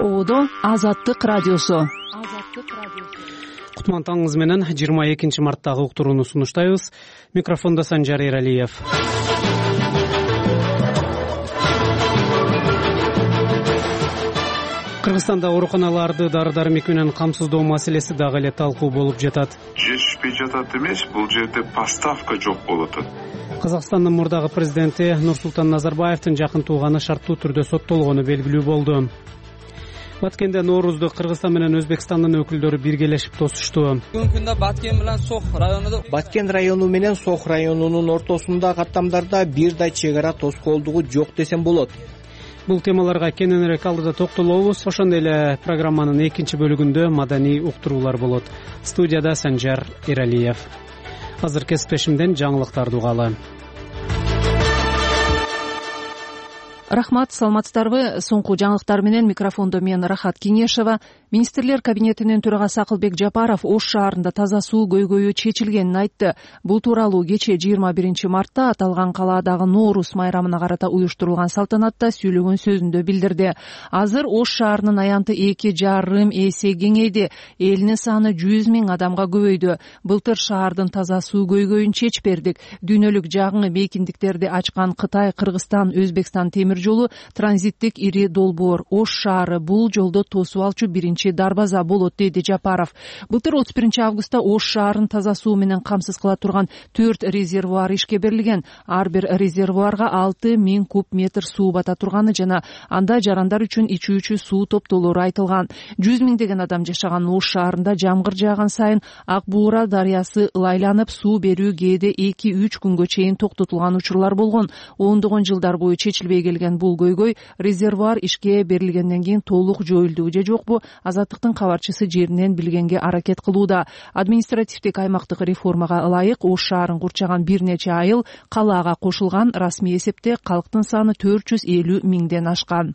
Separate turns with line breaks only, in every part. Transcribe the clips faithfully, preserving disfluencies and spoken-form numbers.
Оодо Азаттык радиосу.
Кутман таңыңыз менен жыйырма экинчи марттагы уктурууну сунуштайбыз. Микрофондо Санжар Эралиев. Кыргызстанда ооруканаларды дары-дармек менен камсыздоо маселеси дагы эле талкуу болуп жатат.
Жетишпей жатат эмес, бул жерде поставка жок болуп атат.
Казакстандын мурдагы президенти Нурсултан Назарбаевдин жакын тууганы шарттуу түрдө соттолгону белгилүү болду. Баткенде Ноорузду Кыргызстан менен Өзбекстандын өкүлдөрү биргелешип тосушту.
Бүгүнкү күндө Баткен менен Сох районунда
Баткен району менен Сох районунун ортосунда каттамдарда бир да чек ара тоскоолдугу жок десем болот.
Бул темаларга кененирээк алдыда токтолобуз. Ошондой эле программанын экинчи бөлүгүндө маданий уктуруулар болот. Студияда Санжар Эралиев. Азыр кесиптешимден жаңылыктарды угалы.
Рахмат, саламатсыздарбы? Соңку жаңылыктар менен микрофондо мен Рахат Кеңешева. Министрлер кабинетинин төрагасы Акылбек Жапаров Ош шаарында таза суу көйгөйү чечилгенин айтты. Бул тууралуу кечээ жыйырма биринчи мартта аталган калаадагы Ноорус майрамына карата уюштурулган салтанатта сүйлөгөн сөзүндө билдирди. Азыр Ош шаарынын аянты эки жарым эсе кеңейди. Элинин саны жүз миң адамга көбөйдү. Былтыр шаардын таза суу көйгөйүн чечип бердик. Дүйнөлүк жагыңы мейкиндиктерди ачкан Кытай, Кыргызстан, Өзбекстан темир жолу транзиттик ири долбоор. Ош шаары бул жолдо тосуп алчу биринчи дарбаза болот, деди Жапаров. Былтыр отуз биринчи августта Ош шаарын таза суу менен камсыз кыла турган төрт резервуар ишке берилген. Ар бир резервуарга алты миң куб метр суу бата турганы жана анда жарандар үчүн ичүүчү суу топтоолору айтылган. жүз миңдеген адам жашаган Ош шаарында жамгыр жааган сайын Ак Буура дарыясы ылайланып, суу берүү кээде эки үч күнгө чейин токтотулган учурлар болгон. ондогон жылдар бою чечилбей келген бул көйгөй резервуар ишке берилгенден кийин толук жоюлду же жокпу? Азаттыктын кабарчысы жеринен билгенге аракет кылууда. Административдик аймактык реформага ылайык Ош шаарын курчаган бир нече айыл калаага кошулган. Расмий эсепте калктын саны төрт жүз элүү миңден ашкан.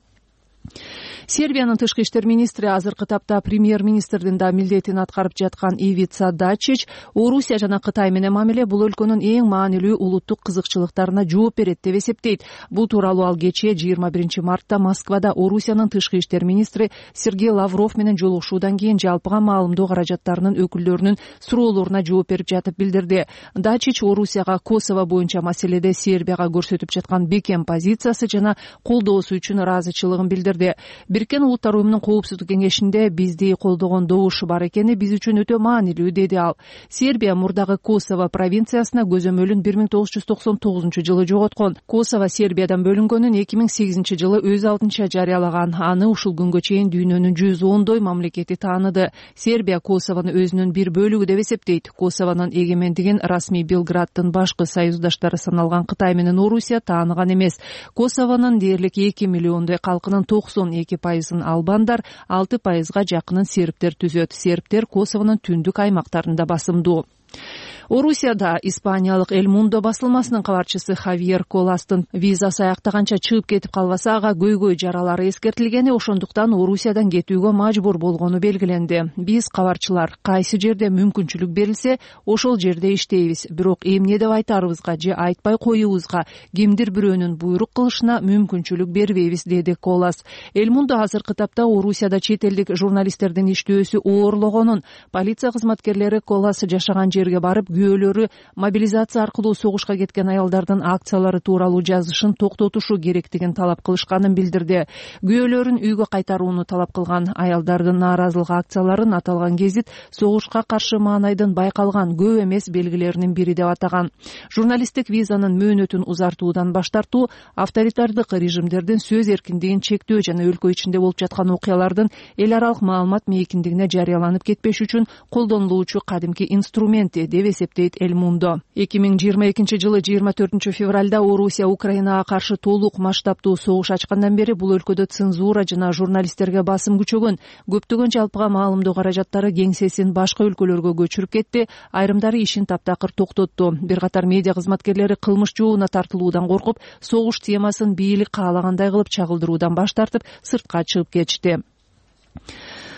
Сербиянын тышкы иштер министри азыркы тапта премьер-министрдин да милдетин аткарып жаткан Ивица Дачич Орусия жана Кытай менен мамиле бул өлкөнүн эң маанилүү улуттук кызыкчылыктарына жооп берет деп эсептейт. Бул тууралуу ал кечээ жыйырма биринчи мартта Москвада Орусиянын тышкы иштер министри Сергей Лавров менен жолугушуудан кийин жалпыга маалымдоо каражаттарынын өкүлдөрүнүн суроолоруна жооп берип жатып билдирди. Дачич Орусияга Косово боюнча маселеде Сербияга көрсөтүп жаткан бекем позициясы жана колдоосу үчүн ыраазычылыгын билдирди. Бириккен Улуттар уюмунун коопсуздук кеңешинде бизди колдогон добуш бар экени биз үчүн өтө маанилүү, деди ал. Сербия мурдагы Косово провинциясына көзөмөлүн бир миң тогуз жүз токсон тогузунчу жылы жоготкон. Косово Сербиядан бөлүнгөнүн эки миң сегизинчи жылы өз алдынча жарыялаган. Аны ушул күнгө чейин дүйнөнүн жүз ондой мамлекети тааныды. Сербия Косовону өзүнүн бир бөлүгү деп эсептейт. Косовонун эгемендигин расмий Белграддын башкы союздаштары саналган Кытай менен Орусия тааныган эмес. Косовонун дээрлик эки миллиондой калкынын токсон эки пайызын албандар, алты пайызга жакынын сербтер түзөт. Сербтер Косовонун түндүк аймактарында басымдуу. Орусияда испаниялык Эль Мундо басылмасынын кабарчысы Хавьер Коластын визасы аяктаганча чыгып кетип калбаса ага көйгөй жаралары эскертилгени, ошондуктан Орусиядан кетүүгө мажбур болгону белгиленди. Биз кабарчылар кайсы жерде мүмкүнчүлүк берилсе, ошол жерде иштейбиз. Бирок эмне деп айтарыбызга же айтпай коюубузга, кимдир бирөөнүн буйрук кылышына мүмкүнчүлүк бербейбиз, деди Колас. Эль Мундо азыркы тапта Орусияда чет элдик журналисттердин иштөөсү оорлогонун, полиция кызматкерлери Колас жашаган жерге барып күбөлөрү мобилизация аркылуу согушка кеткен аялдардын акциялары тууралуу жазышын токтотушу керектигин талап кылышканын билдирди. Күбөлөрүн үйгө кайтарууну талап кылган аялдардын нааразылык акцияларын аталган гезит согушка каршы маанайдын байкалган көп эмес белгилеринин бири деп атаган. Журналисттик визанын мөөнөтүн узартуудан баш тартуу авторитардык режимдердин сөз эркиндигин чектөө жана өлкө ичинде болуп жаткан окуялардын эл аралык маалымат мейкиндигине жарыяланып кетпеш үчүн колдонулуучу кадимки инструмент деп эсептейт Эль Мундо. эки миң жыйырма экинчи жылы жыйырма төртүнчү февралда Орусия Украинага каршы толук масштабтуу согуш ачкандан бери бул өлкөдө цензура жана журналисттерге басым күчөгөн. Көптөгөн жалпыга маалымдоо каражаттары кеңсесин башка өлкөлөргө көчүрүп кетти. Айрымдары ишин таптакыр токтотту. Бир катар медиа кызматкерлери кылмыш жообуна тартылуудан коркуп, согуш темасын бийлик каалагандай кылып чагылдыруудан баш тартып, сыртка чыгып кетишти.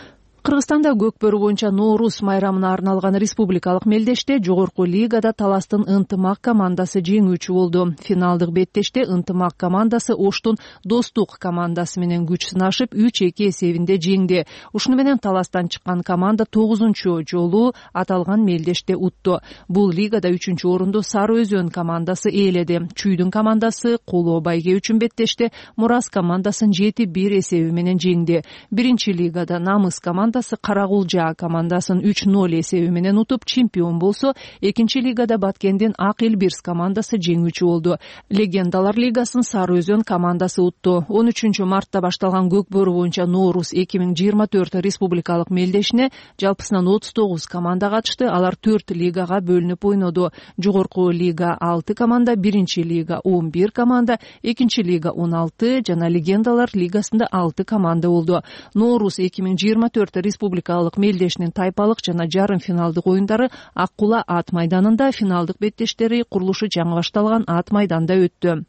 Кыргызстанда көкбөрү боюнча Нооруз майрамына арналган республикалык мелдеште жогорку лигада Таластын Ынтымак командасы жеңүүчү болду. Финалдык беттеште Ынтымак командасы Оштун Достук командасы менен күч сынашып үч эки эсебинде жеңди. Ушуну менен Таластан чыккан команда тогузунчу жолу аталган мелдеште утту. Бул лигада үчүнчү орунду Сары Өзөн командасы ээледи. Чүйдүн командасы Колоо Байге үчүн беттеште Мурас командасын жети бир эсеби менен жеңди. Биринчи лигада Намыс командасы Карагулжа командасын үч ноль эсеби менен утуп чемпион болсо, экинчи лигада Баткендин Ак Элбирс командасы жеңүүчү болду. Легендалар лигасын Сары Өзөн командасы утту. он үчүнчү мартта башталган көкбөрү боюнча Нооруз эки миң жыйырма төрт республикалык мелдешине жалпысынан отуз тогуз команда катышты. Алар төрт лигага бөлүнүп ойноду. Жогорку лига алты команда, биринчи лига он бир команда, экинчи лига он алты жана Легендалар лигасында алты команда болду. Нооруз эки миң жыйырма төрт республикалык мелдешинин тайпалык жана жарым финалдык оюндары Ак Кула ат майданында, финалдык беттештери курулушу жаңы башталган ат майданда өттү.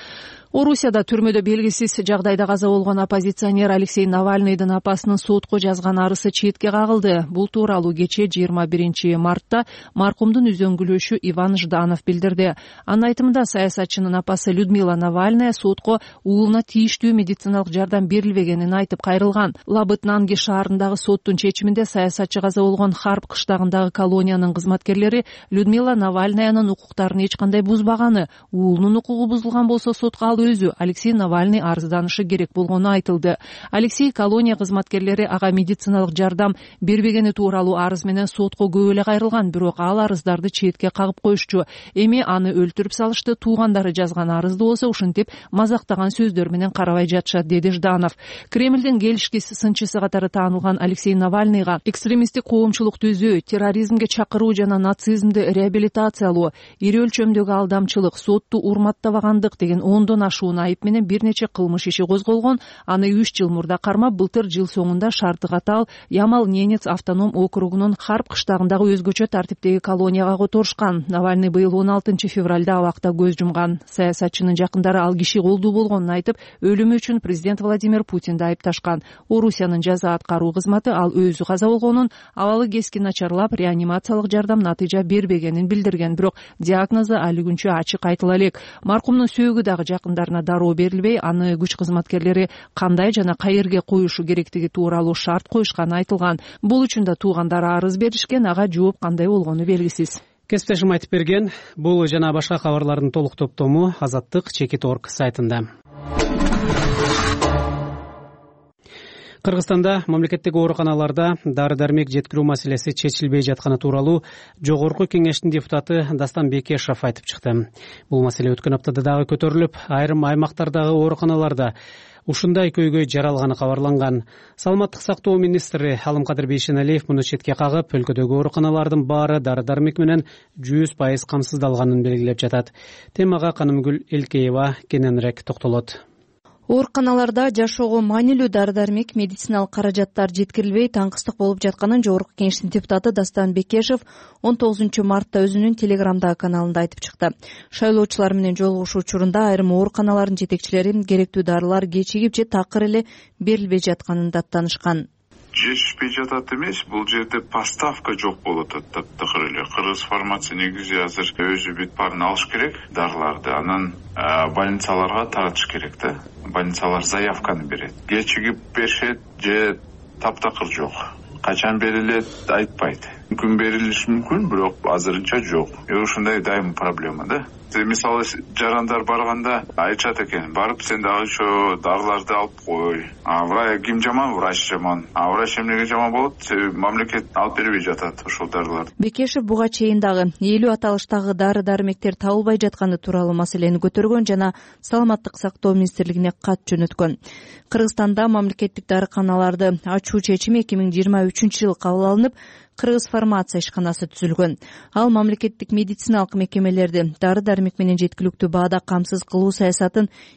Орусияда түрмөдө белгисиз жагдайда каза болгон оппозиционер Алексей Навальныйдын апасынын сотко жазган арызы четке кагылды. Бул тууралуу кечээ жыйырма биринчи мартта маркумдун үзөңгүлөшү Иван Жданов билдирди. Анын айтымында саясатчынын апасы Людмила Навальная сотко уулуна тийиштүү медициналык жардам берилбегенин айтып кайрылган. Лабытнанги шаарындагы соттун чечиминде саясатчы каза болгон Харп кыштагындагы колониянын кызматкерлери Людмила Навальнаянын укуктарын эч кандай бузбаганы, уулунун укугу бузулган болсо сотко өзү Алексей Навальный арызданышы керек болгону айтылды. Алексей колония кызматкерлери ага медициналык жардам бербегени тууралуу арыз менен сотко көп эле кайрылган, бирок ал арыздарды четке кагып коюшчу. Эми аны өлтүрүп салышты, туугандары жазган арызды болсо ушинтип мазактаган сөздөр менен карабай жатышат, деди Жданов. Кремлдин келишкис сынчысы катары таанылган Алексей Навальныйга экстремисттик коомчулук түзүү, терроризмге чакыруу жана нацизмди реабилитациялоо, ири өлчөмдөгү алдамчылык, сотту урматтабагандык деген ондон ашуун айып менен бир нече кылмыш иши козголгон. Аны үч жыл мурда кармап, былтыр жыл соңунда Шарты Катал Ямал-Ненец автоном округунун Харп кыштагындагы өзгөчө тартиптеги колонияга которушкан. Навальный быйыл он алтынчы февралда абакта көз жумган. Саясатчынын жакындары ал киши колдуу болгонун айтып, өлүмү үчүн президент Владимир Путинди айыпташкан. Орусиянын жаза аткаруу кызматы ал өзү каза болгонун, абалы кескин начарлап, реанимациялык жардам натыйжа бербегенин билдирген, бирок диагнозу али күнчө ачык айтыла элек. Маркумдун сөөгү дагы жакындарына дароо берилбей, аны күч кызматкерлери кандай жана каерге коюшу керектиги тууралуу шарт коюшканы айтылган. Бул үчүн да туугандары арыз беришкен, ага жооп кандай болгону белгисиз.
Кесиптешим айтып берген. Бул жана башка кабарлардын толук топтому Азаттык чекит точка орг сайтында. Кыргызстанда мамлекеттик ооруканаларда дары-дармек жеткирүү маселеси чечилбей жатканы тууралуу Жогорку кеңештин депутаты Дастан Бекешев айтып чыкты. Бул маселе өткөн аптада дагы көтөрүлүп, айрым аймактардагы ооруканаларда ушундай көйгөй жаралганы кабарланган. Саламаттык сактоо министри Алымкадыр Бейшеналиев муну четке кагып, өлкөдөгү ооруканалардын баары дары-дармек менен жүз пайыз камсыздалганын белгилеп жатат. Темага Канымгүл Элкеева кененирээк токтолот.
Ооруканаларда жашоого маанилүү дары-дармек, медициналык каражаттар жеткирилбей таңкыстык болуп жатканын Жогорку кеңештин депутаты Дастан Бекешев он тогузунчу мартта өзүнүн телеграмдагы каналында айтып чыкты. Шайлоочулар менен жолугушуу учурунда айрым ооруканалардын жетекчилери керектүү дарылар кечигип же такыр эле берилбей жатканын даттанышкан.
Жетишпей жатат эмес, бул жерде поставка жок болуп атат таптакыр эле. Кыргыз фармация негизи азыр өзү бүт баарын алыш керек даарыларды, анан больницаларга таратыш керек да. Больницалар заявканы берет. Кечигип беришет же таптакыр жок. Качан берилет айтпайт. Мүмкүн берилиши мүмкүн, бирок азырынча жок. Э ушундай дайым проблема да. Мисалы жарандар барганда айтышат экен, барып сен дагы ошо дарыларды алып кой. А врач ким жаман, врач жаман. А врач эмнеге жаман болот? Мамлекет алып бербей жатат ошол дарыларды.
Бекешев буга чейин дагы элүү аталыштагы дары-дармектер табылбай жатканы тууралуу маселени көтөргөн жана Саламаттык сактоо министрлигине кат жөнөткөн. Кыргызстанда мамлекеттик дарыканаларды ачуу чечими эки миң жыйырма үчүнчү жылы кабыл алынып, Кыргыз фармация ишканасы түзүлгөн. Ал мамлекеттик медициналык мекемелерди дары-дармек менен жеткиликтүү баада камсыз кылуу саясатын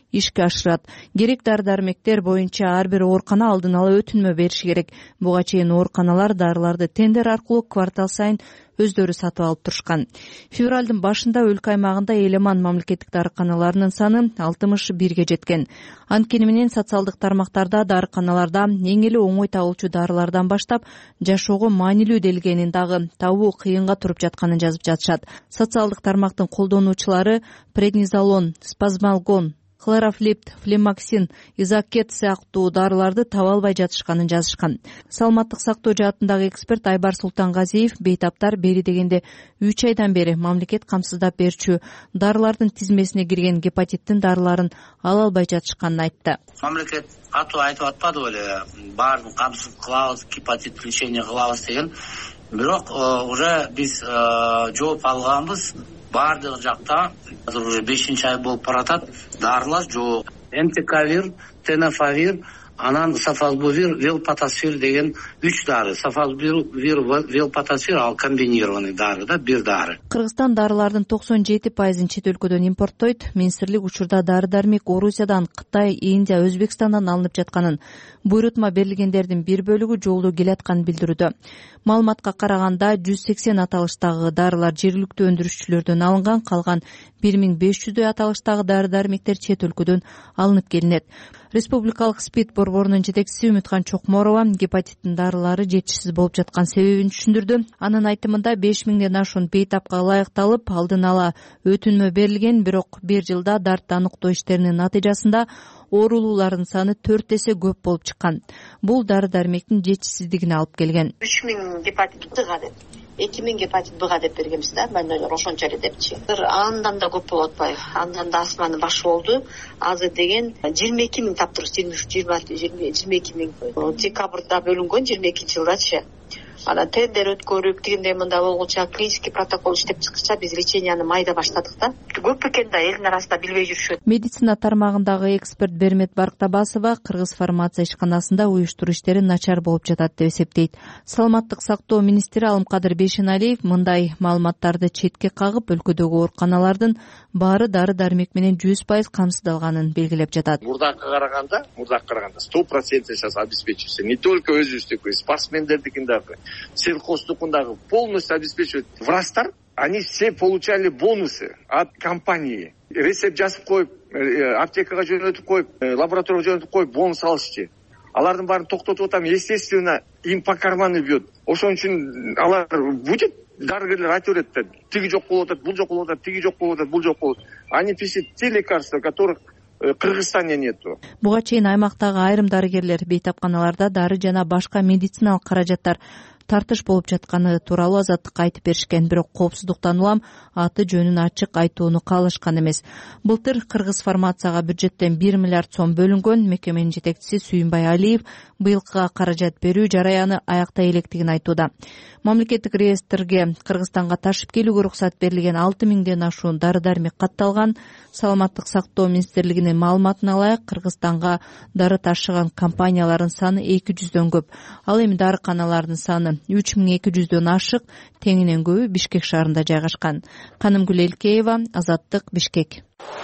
ишке ашырат. Керек дары дармектер боюнча ар бир оорукана алдын ала өтүнмө бериши керек. Буга чейин ооруканалар дарыларды тендер аркылуу квартал сайын өздөрү сатып алып турушкан. Февралдын башында өлкө аймагында Элеман мамлекеттик дарыканаларынын саны алтымыш бирге жеткен. Анткени менен социалдык тармактарда дарыканаларда эң эле оңой табылчу дарылардан баштап жашоого маанилүү делгенин дагы табуу кыйынга туруп жатканын жазып жатышат. Социалдык тармактын колдонуучулары преднизолон, спазмалгон, хлорофлипт, флемаксин, изакет сыяктуу дарыларды таба албай жатышканын жазышкан. Саламаттык сактоо жаатындагы эксперт Айбар Султангазиев бейтаптар бери дегенде үч айдан бери мамлекет камсыздап берчү дарылардын тизмесине кирген гепатиттин дарыларын ала албай жатышканын айтты.
Мамлекет катуу айтып атпады беле, баарын камсыз кылабыз, гепатит лечение кылабыз деген. Бирок уже биз жооп алганбыз. Бардык жакта азыр уже бешинчи ай болуп баратат. Дарылар жок. Энтекавир, тенафавир, анан сафалбувир, велпатасфир деген үч дары. Сафалбувир, велпатасфир ал комбинированный дары да, бир дары.
Кыргызстан дарылардын токсон жети пайызын чет өлкөдөн импорттойт. Министрлик учурда дары-дармек Орусиядан, Кытай, Индия, Өзбекстандан алынып жатканын, буйрутма берилгендердин бир бөлүгү жолдо келатканын билдирүүдө. Маалыматка караганда жүз сексен аталыштагы дарылар жергиликтүү өндүрүшчүлөрдөн алынган, калган бир миң беш жүздөй аталыштагы дары-дармектер чет өлкөдөн алынып келинет. Республикалык СПИД борборунун жетекчиси Үмүткан Чокморова гепатиттин дарылары жетишсиз болуп жаткан себебин түшүндүрдү. Анын айтымында беш миңден ашуун бейтапка ылайыкталып, алдын ала өтүнмө берилген, бирок бир жылда дартты аныктоо иштеринин натыйжасында оорулуулардын саны төрт эсе көп болуп чыккан. Бул дары-дармектин жетишсиздигине алып келген.
үч миң гепатит Б-га деп, эки миң гепатит Б-га деп бергенбиз да, больнойлор ошончо эле депчи. Андан да көп болуп атпайбы. Андан да астманын башы болду. Азыр деген жыйырма эки миң таптырбыз, жыйырма үч, жыйырма эки миң. Декабрда бөлүнгөн жыйырма экинчи жылдачы. Анан тендер өткөрүп, тигиндей мында болгуча клинический протокол иштеп чыккыча биз леченияны майда баштадык да. Көп экен да элдин арасында билбей жүрүшөт.
Медицина тармагындагы эксперт Бермет Барктабасова Кыргыз фармация ишканасында уюштуруу иштери начар болуп жатат деп эсептейт. Саламаттык сактоо министри Алымкадыр Бейшеналиев мындай маалыматтарды четке кагып, өлкөдөгү ооруканалардын баары дары-дармек менен жүз пайыз камсыздалганын белгилеп жатат.
Мурдакка караганда, мурдакка караганда сто процентов сейчас обеспечивается. Не только өзүбүздүкү, спортсмендердикин дагы, сельхоздукундагы полностью обеспечивают. Врачтар, они все получали бонусы от компании. Рецепт жазып коюп, аптекага жөнөтүп коюп, лабораторияга жөнөтүп коюп, бонус алышчы. Алардын баарын токтотуп атам, естественно, им по карману бьет. Ошон үчүн алар будет дарыгерлер айтып берет да, тиги жок болуп атат, бул жок болуп атат, тиги жок болуп атат, бул жок болуп. Они пишут те лекарства, которых в Кыргызстане нету.
Буга чейин аймактагы айрым дарыгерлер бейтапканаларда дары жана башка медициналык каражаттар тартыш болуп жатканы тууралуу Азаттыкка айтып беришкен, бирок коопсуздуктан улам аты жөнүн ачык айтууну каалашкан эмес. Былтыр Кыргыз фармацияга бюджеттен бир миллиард сом бөлүнгөн. Мекеменин жетекчиси Сүйүнбай Алиев быйылкыга каражат берүү жараяны аяктай электигин айтууда. Мамлекеттик реестрге Кыргызстанга ташып келүүгө уруксат берилген алты миңден ашуун дары-дармек катталган. Саламаттык сактоо министрлигинин маалыматына ылайык, Кыргызстанга дары ташыган компаниялардын саны эки жүздөн көп. Ал эми дарыканалардын саны үч миң эки жүздөн ашык, теңинен көбү Бишкек шаарында жайгашкан. Канымгүл Элкеева, Азаттык, Бишкек.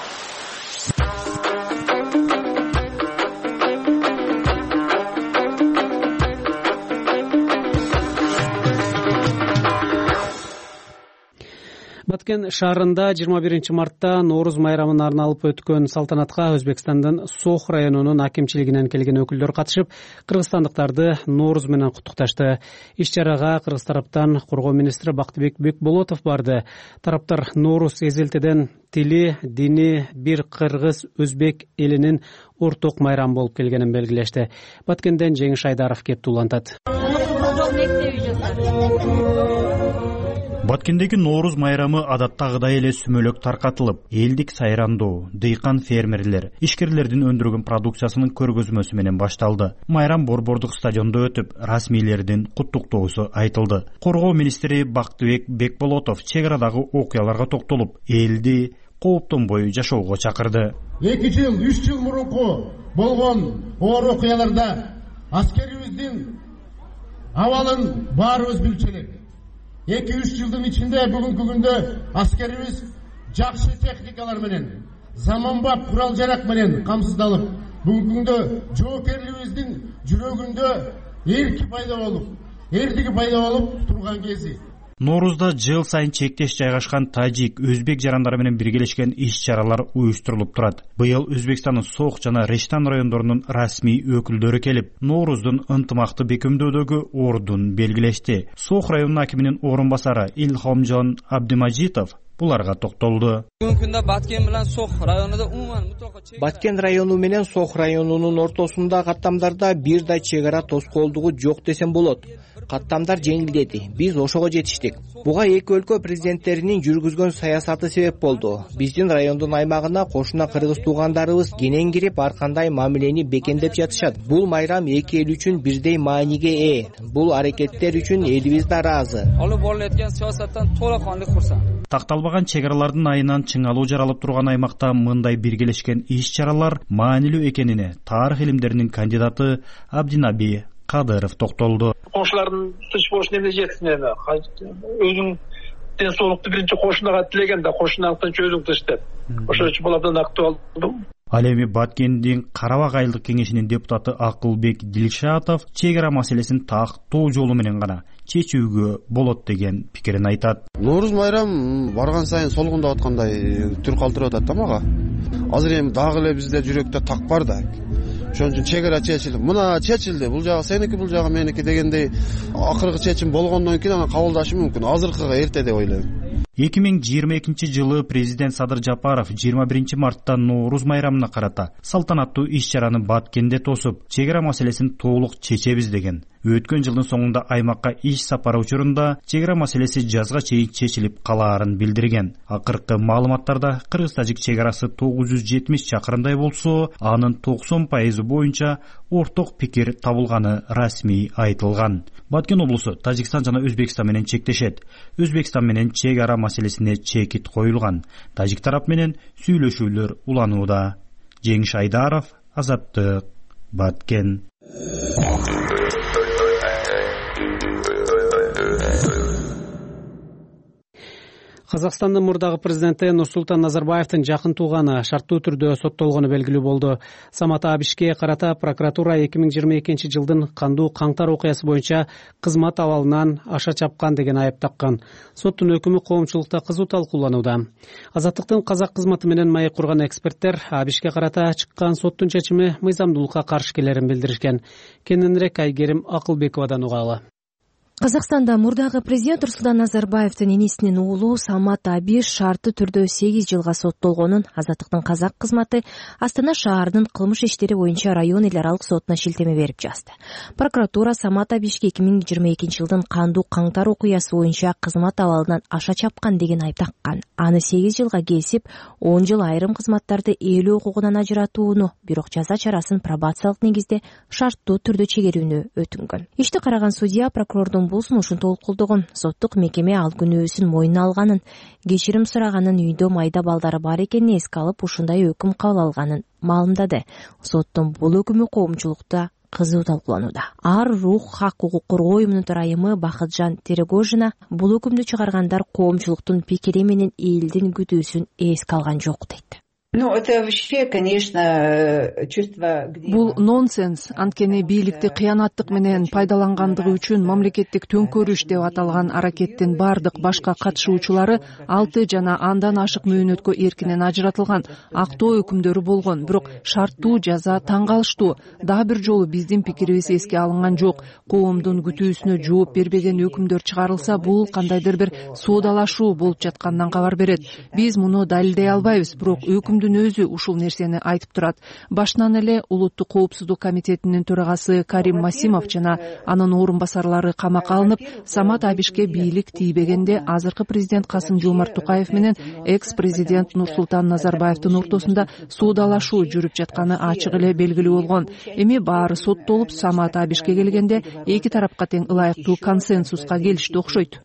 Баткен шаарында жыйырма биринчи мартта Нооруз майрамын арналып өткөн салтанатка Өзбекстандын Сох районунун акимчилигинен келген өкүлдөр катышып, кыргызстандыктарды Нооруз менен куттукташты. Иш-чарага Кыргыз тараптан коргоо министри Бактыбек Бекболотов барды. Тараптар Нооруз эзелтеден тили, дини бир кыргыз өзбек элинин орток майрам болуп келгенин белгилешти. Баткенден Жеңиш Айдаров кеп улантат.
Баткендеги Нооруз майрамы адаттагыдай эле сүмөлөк таркатылып, элдик сайрандоо, дыйкан фермерлер, ишкерлердин өндүргөн продукциясынын көргөзмөсү менен башталды. Майрам борбордук стадиондо өтүп, расмийлердин куттуктоосу айтылды. Коргоо министри Бактыбек Бекболотов чек арадагы окуяларга токтолуп, элди кооптонбой жашоого чакырды.
эки жыл, үч жыл мурунку болгон оор окуяларда аскерибиздин абалын баарыбыз билчү элек. эки үч жылдын ичинде бүгүнкү күндө аскерибиз жакшы техникалар менен, заманбап курал жарак менен камсыздалып, бүгүнкү күндө жоокерлигибиздин жүрөгүндө эрки пайда болуп, эрдиги пайда болуп турган кези.
Ноорузда жыл сайын чектеш жайгашкан тажик, өзбек жарандары менен биргелешкен иш-чаралар уюштурулуп турат. Быйыл Өзбекстандын Сох жана Рештан райондорунун расмий өкүлдөрү келип, Норуздун ынтымакты бекемдөөдөгү ордун белгилешти. Сох районунун акиминин орун басары Илхомжон Абдимажитов буларга токтолду.
Бүгүнкү күндө Баткен менен Сох районунда умуман
Баткен району менен Сох районунун ортосунда каттамдарда бир да чек ара тоскоолдугу жок десем болот. Каттамдар жеңилдеди. Биз ошого жетиштик. Буга эки өлкө президенттеринин жүргүзгөн саясаты себеп болду. Биздин райондун аймагына кошуна кыргыз туугандарыбыз кенен кирип, ар кандай мамилени бекемдеп жатышат. Бул майрам эки эл үчүн бирдей мааниге ээ. Бул аракеттер үчүн элибиз наразы.
Алып барылып аткан саясаттан толоккандык курсам.
Такталбаган чек аралардын айынан чыңалуу жаралып турган аймакта мындай биргелешкен иш-чаралар маанилүү экенине тарых илимдеринин кандидаты Абдинаби Кадыров токтолду.
Кошулардын тынч болушуна эмне жетсин эми? Өзүң ден соолукту биринчи кошунага тилеген да, кошунаң тынч өзүң тынч деп. Ошол үчүн булардан актуалдуу.
Ал эми Баткендин Карабак айылдык кеңешинин депутаты Акылбек Дилшатов чек ара маселесин тактоо жолу менен гана чечүүгө болот деген пикирин айтат.
Нооруз майрам барган сайын солгундап аткандай түр калтырып атат да мага. Азыр эми дагы эле бизде жүрөктө так бар да. Ошон үчүн чек ара чечилди. Мына чечилди, бул жагы сеники, бул жагы меники дегендей акыркы чечим болгондон кийин аны кабылдашы мүмкүн. Азыркыга эрте деп ойлойм.
эки миң жыйырма экинчи жылы президент Садыр Жапаров жыйырма биринчи мартта Нооруз майрамына карата салтанаттуу иш-чараны Баткенде тосуп, чек ара маселесин толук чечебиз деген. Өткөн жылдын соңунда аймакка иш сапары учурунда чек ара маселеси жазга чейин чечилип калаарын билдирген. Акыркы маалыматтарда кыргыз-тажик чек арасы тогуз жүз жетимиш чакырымдай болсо, анын токсон пайызы боюнча орток пикир табылганы расмий айтылган. Баткен облусу Тажикстан жана Өзбекстан менен чектешет. Өзбекстан менен чек ара маселесине чекит коюлган. Тажик тарап менен сүйлөшүүлөр уланууда. Жеңиш Айдаров, Азаттык, Баткен.
Казакстандын мурдагы президенти Нурсултан Назарбаевдин жакын тууганы шарттуу түрдө соттолгону белгилүү болду. Самат Абишке карата прокуратура эки миң жыйырма экинчи жылдын кандуу каңтар окуясы боюнча кызмат абалынан аша чапкан деген айып таккан. Соттун өкүмү коомчулукта кызуу талкууланууда. Азаттыктын казак кызматы менен маек курган эксперттер Абишке карата чыккан соттун чечими мыйзамдуулукка каршы келерин билдиришкен. Кененирээк Айгерим Акылбековадан угалы.
Казакстанда мурдагы президент Нурсултан Назарбаевдин энесинин уулу Самат Абиш шарттуу түрдө сегиз жылга соттолгонун Азаттыктын казак кызматы Астана шаарынын кылмыш иштери боюнча район эл аралык сотуна шилтеме берип жазды. Прокуратура Самат Абишке эки миң жыйырма экинчи жылдын кандуу каңтар окуясы боюнча кызмат абалынан аша чапкан деген айып таккан. Аны сегиз жылга кесип, он жыл айрым кызматтарды ээлөө укугунан ажыратууну, бирок жаза чарасын пробациялык негизде шарттуу түрдө чегерүүнү өтүнгөн. Ишти караган судья прокурордун бул сунушун толуктолдугун, соттук мекеме ал күнөөсүн мойнуна алганын, кечирим сураганын, үйдө майда балдары бар экенин эске алып ушундай өкүм кабыл алганын маалымдады. Соттун бул өкүмү коомчулукта кызуу талкууланууда. Ар рух хак укук коргоо уюмунун төрайымы Бакытжан Терегожина бул өкүмдү чыгаргандар коомчулуктун пикири менен элдин күтүүсүн эске алган жок дейт.
Бул нонсенс. Анткени бийликти кыянаттык менен пайдалангандыгы үчүн мамлекеттик төңкөрүш деп аталган аракеттин бардык башка катышуучулары алты жана андан ашык мөөнөткө эркинен ажыратылган. Актоо өкүмдөрү болгон, бирок шарттуу жаза таң калыштуу. Дагы бир жолу биздин пикирибиз эске алынган жок. Коомдун күтүүсүнө жооп бербеген өкүмдөр чыгарылса, бул кандайдыр бир соодалашуу болуп жатканынан кабар берет. Биз муну далилдей албайбыз, бирок өкүмдүн өзү ушул нерсени айтып турат. Башынан эле Улуттук коопсуздук комитетинин төрагасы Карим Масимов жана анын орун басарлары камакка алынып, Самат Абишке бийлик тийбегенде азыркы президент Касым Жомарт Токаев менен экс-президент Нурсултан Назарбаевдин ортосунда соодалашуу жүрүп жатканы ачык эле белгилүү болгон. Эми баары соттолуп, Самат Абишке келгенде эки тарапка тең ылайыктуу консенсуска келишти окшойт.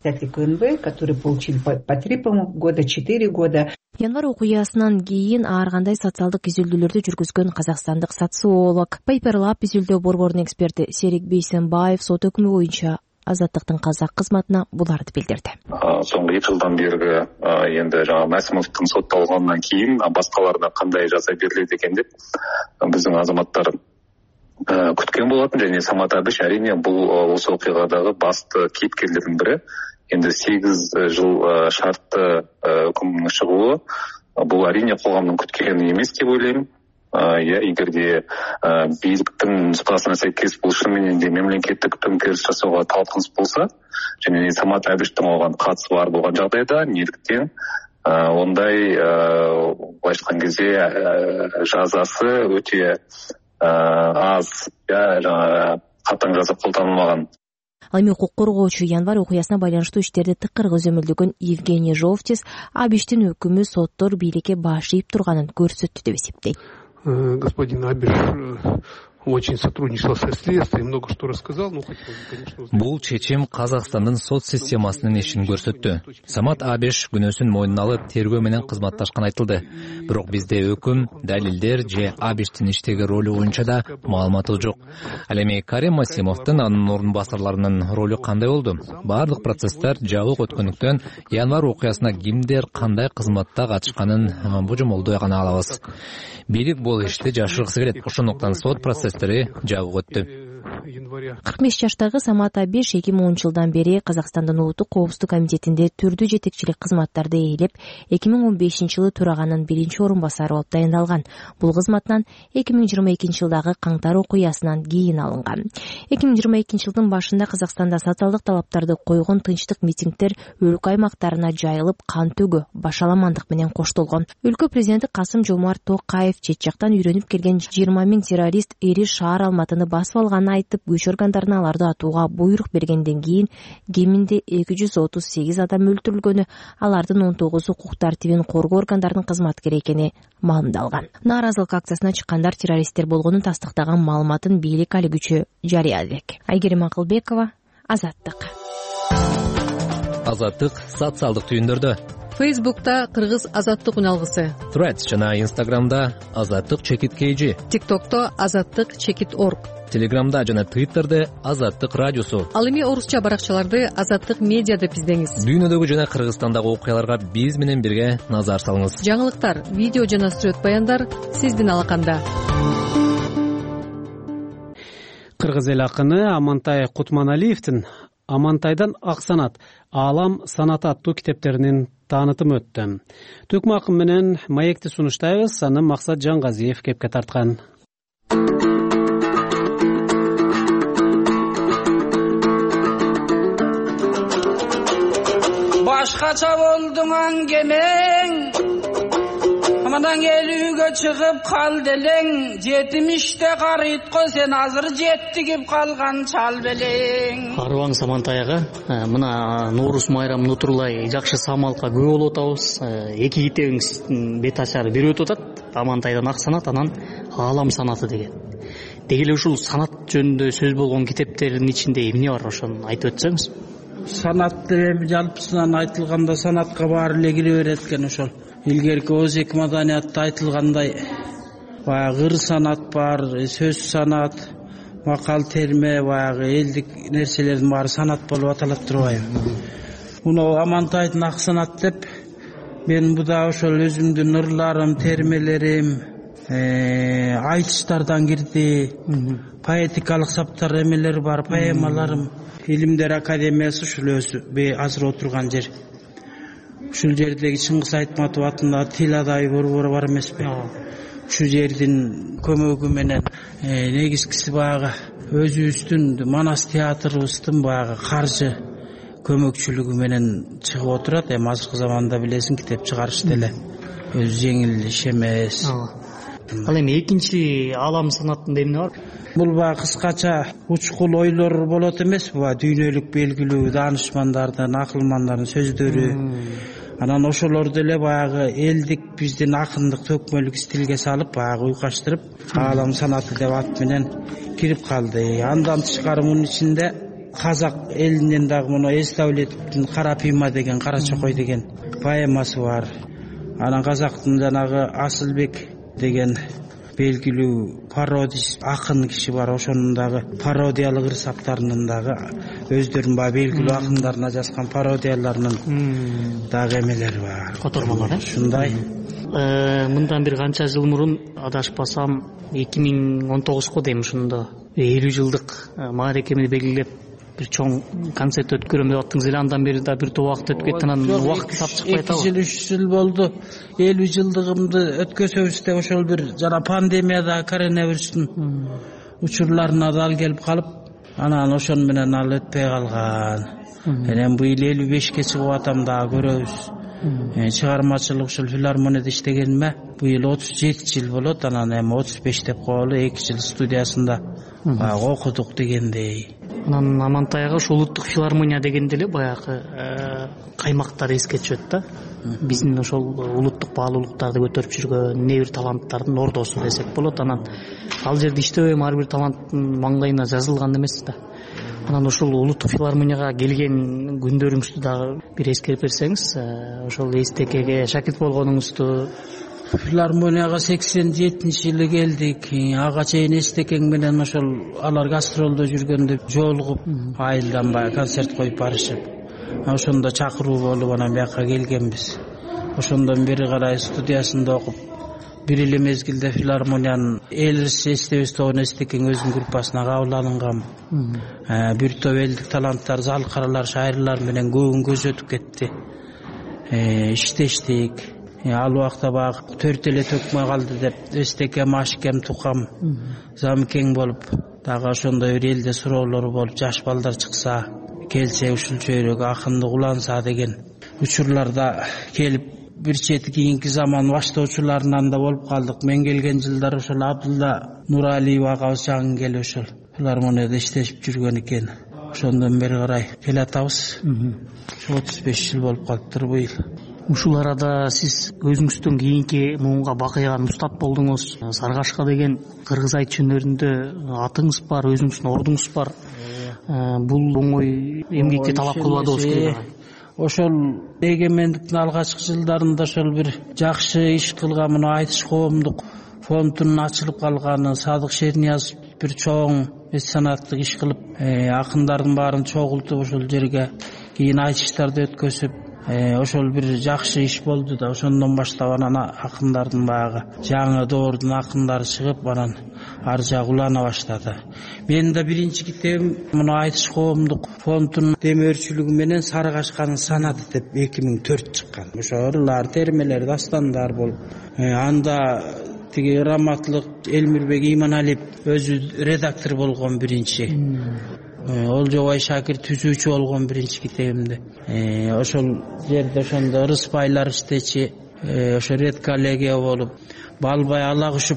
Январь окуясынан кийин ар кандай социалдык изилдөөлөрдү жүргүзгөн казакстандык социолог, Paper Lab изилдөө борборунун эксперти Серик Бейсенбаев сот өкүмү боюнча Азаттыктын казак кызматына буларды билдирди.
Соңғы эки жылдан бергі енді жаңа Мәсімовтың сотталғаннан кейін басқаларына қандай жаза беріледі екен деп біздің азаматтар күткен болатын. Және Самат Әбіш әрине бұл осы оқиғадағы басты кейіпкерлердің бірі. Енді сегіз жыл шартты үкімнің шығуы бұл әрине қоғамның күткені емес деп ойлаймын. Иә, егер де биліктің нұсқасына сәйкес бұл шынымен де мемлекеттік төңкеріс жасауға талпыныс болса, және Самат Әбіштің оған қатысы бар болған жағдайда, неліктен ондай былайша айтқан кезде жазасы өте аз, қатаң жаза қолданылмаған.
Ал эми укук коргоочу январь окуясына байланыштуу иштерди тыкыр көзөмөлдөгөн Евгений Жовтис Абиштин өкүмү соттор бийликке баш ийип турганын көрсөттү деп эсептейт.
Господин Абиш очень сотрудничал со следствием, много что рассказал. Ну, конечно,
Бул чечим Казакстандын сот системасынын ишин көрсөттү. Самат Абиш күнөөсүн мойнуна алып тергөө менен кызматташкан айтылды. Бирок бизде өкүм, далилдер же Абиштин иштеги ролу боюнча да маалыматы жок. Ал эми Карим Масимовдун анын орун басарларынын ролу кандай болду? Бардык процесстер жабык өткөндүктөн январь окуясына кимдер кандай кызматта катышканын божомолдой гана алабыз. Бийлик бул ишти жашыргысы келет. Ошондуктан сот процесстери жабык өттү.
кырк беш жаштагы Самат Абиш эки миң онунчу жылдан бери Казакстандын Улуттук коопсуздук комитетинде түрдүү жетекчилик кызматтарды ээлеп, эки миң он бешинчи жылы төраганын биринчи орун басары болуп дайындалган. Бул кызматтан эки миң жыйырма экинчи жылдагы каңтар окуясынан кийин алынган. эки миң жыйырма экинчи жылдын башында Казакстанда социалдык талаптарды койгон тынчтык митингдер өлкө аймактарына жайылып, кан төгүү, башаламандык менен коштолгон. Өлкө президенти Касым Жомарт Токаев чет жактан үйрөнүп келген жыйырма миң террорист эри шаар Алматыны басып алганын айтып, күч органдарына аларды атууга буйрук бергенден кийин кеминде эки жүз отуз сегиз адам өлтүрүлгөнү, алардын он тогузу укук тартибин коргоо органдарынын кызматкери экени маалымдалган. Нааразылык акциясына чыккандар террористтер болгонун тастыктаган маалыматын бийлик али күчү жарыя элек. Айгерим Акылбекова, Азаттык.
Азаттык социалдык түйүндөрдө.
Фейсбукта Кыргыз Азаттык уналгысы,
Threads жана Инстаграмда Азаттык чекит kg,
ТикТокто Азаттык чекит орг,
Телеграмда жана Твиттерде Азаттык радиосу.
Ал эми орусча баракчаларды Азаттык медиа деп издеңиз.
Дүйнөдөгү жана Кыргызстандагы окуяларга биз менен бирге назар салыңыз.
Жаңылыктар, видео жана сүрөт баяндар сиздин алаканда.
Кыргыз эл акыны Амантай Кутманалиевдин Амантайдан ак санат, Аалам санаты аттуу китептеринин таанытымы өттү. Төкмө акым менен маекти сунуштайбыз, аны Максат Жангазиев кепке тарткан.
Башкача болдуң аңгемең, амандан келүүгө чыгып кал делең, жетимиште карыйткы сен азыр жеттигип калган чал белең.
Арбаң Самантайга мына Нурус майрамын утурлай жакшы самалка күбө болуп атабыз. Эки китебиң бет ачары бир өтүп атат. Амантайдан ак санат, анан Аалам санаты деген. Деги эле ушул санат жөнүндө сөз болгон китептердин ичинде эмне бар, ошону айтып өтсөңүз.
Санатты эми жалпысынан айтылганда санатка баары эле кире берет экен. Ошол илгерки озек маданиятта айтылгандай баягы ыр санат бар, сөз санат, макал терме, баягы элдик нерселердин баары санат болуп аталат турбайбы. Муну Амантайдын ак санат деп мен буда ошол өзүмдүн ырларым, термелерим, айтыштардан кирди, поэтикалык саптар эмелер бар, поэмаларым. Илимдер академиясы ушул өзү азыр отурган жер. Ушул жердеги Чыңгыз Айтматов атындагы тил адай борбору бар эмеспи? Ушул жердин көмөгү менен негизгиси баягы өзүбүздүн Манас театрыбыздын баягы каржы көмөкчүлүгү менен чыгып отурат. Эми азыркы заманда билесиң, китеп чыгарыш деле өзү жеңил иш эмес.
Ал эми экинчи Аалам санатында эмне бар?
Бул баягы кыскача учкул ойлор болот эмеспи? Дүйнөлүк белгилүү даанышмандардын, акылмандардын сөздөрү. Анан ошолорду эле баягы элдик биздин акындык төкмөлүк стилге салып, баягы уйкаштырып, Аалам санаты деп ат менен кирип калды. Андан тышкары мунун ичинде казак элинен дагы муну Эсдавлетовдун Кара пийма деген, Кара чокой деген поэмасы бар. Анан казактын жанагы Асылбек деген белгилүү пародист акын киши бар, ошонун дагы пародиялык ырсаптарынын дагы өздөрүнүн баягы белгилүү акындарына жазган пародияларынын дагы эмелери бар,
котормолор.
Ушундай.
Мындан бир канча жыл мурун, адашпасам эки миң он тогузго дейм, ушундо элүү жылдык мааракемди белгилеп бир чоң концерт өткөрөм деп аттыңыз эле. Андан бери да бир топ убакыт өтүп кетти, анан убакыт тап чыкпай атабы.
эки жыл үч жыл болду. элүү жылдыгымды өткөзөбүз деп ошол бир жана пандемияда коронавирустун учурларына дал келип калып, анан ошону менен ал өтпөй калган. Энен быйыл элүү бешке чыгып атам, дагы көрөбүз. Чыгармачылык ушул филармонияда иштегениме быйыл отуз жети жыл болот. Анан эми отуз беш деп коелу, эки жыл студиясында баягы окудук дегендей.
Анан Амантайга ушул улуттук филармония дегенде эле баягы каймактар эске түшөт да. Биздин ошол улуттук баалуулуктарды көтөрүп жүргөн небир таланттардын ордосу десек болот. Анан ал жерде иштебейм, ар бир таланттын маңдайына жазылган эмес да. Анан ушул улуттук филармонияга келген күндөрүңүздү дагы бир эскерип берсеңиз, ошол эстекеге шакирт болгонуңузду.
Филармонияга сексен жетинчи жылы келдик. Ага чейин эстекең менен ошол алар гастролдо жүргөндө жолугуп, айылдан баягы концерт коюп барышып, ошондо чакыруу болуп анан бияка келгенбиз. Ошондон бери карай студиясында окуп, бир эле мезгилде филармониянын Элрис эстебес тобунун эстекең өзүнүн группасына кабыл алынгам. Бир топ элдик таланттар, залкаралар, шайырлар менен көбүн көзөтүп кетти. Иштештик. Ал убакта баягы төрт эле төкмөй калды деп эстеке Машкем Тукам замкең болуп, дагы ошондой бир элде суроолору болуп, жаш балдар чыкса, келсе ушул чөйрөгө акынды уланса деген учурларда келип, бир чети кийинки заман баштоочуларынан да болуп калдык. Мен келген жылдар ошол Абдулла Нуралиев агабыз жаңы келип ошол филармонияда иштешип жүргөн экен. Ошондон бери карай келатабыз. отуз беш жыл болуп калыптыр быйыл.
Ушул арада сиз өзүңүздүн кийинки муунга бакыйган устат болдуңуз. Саргашка деген кыргыз айт чөнөрүндө атыңыз бар, өзүңүздүн ордуңуз бар. Бул оңой эмгекти талап кылбады болсо.
Ошол эгемендиктин алгачкы жылдарында ошол бир жакшы иш кылган, мына айтыш коомдук фондунун ачылып калганы, Садык Шерниязов бир чоң меценаттык иш кылып, акындардын баарын чогултуп ошол жерге кийин айтыштарды өткөзүп, ошол бир жакшы иш болду да. Ошондон баштап анан акындардын баягы жаңы доордун акындары чыгып, анан ар жак улана баштады. Менин да биринчи китебим мына айтыш коомдук фондунун демөөрчүлүгү менен Саргашканын санаты деп эки миң төрт чыккан. Ошо ырлар, термелер, дастандар болуп, анда тиги раматлык Элмирбек Иманалиев өзү редактор болгон биринчи. Олжобай Шакир түзүүчү болгон биринчи китебимде. Ошол жерде ошондо Ырысбайлар иштечи, ошо редколлегия болуп, Балбай Алагушуп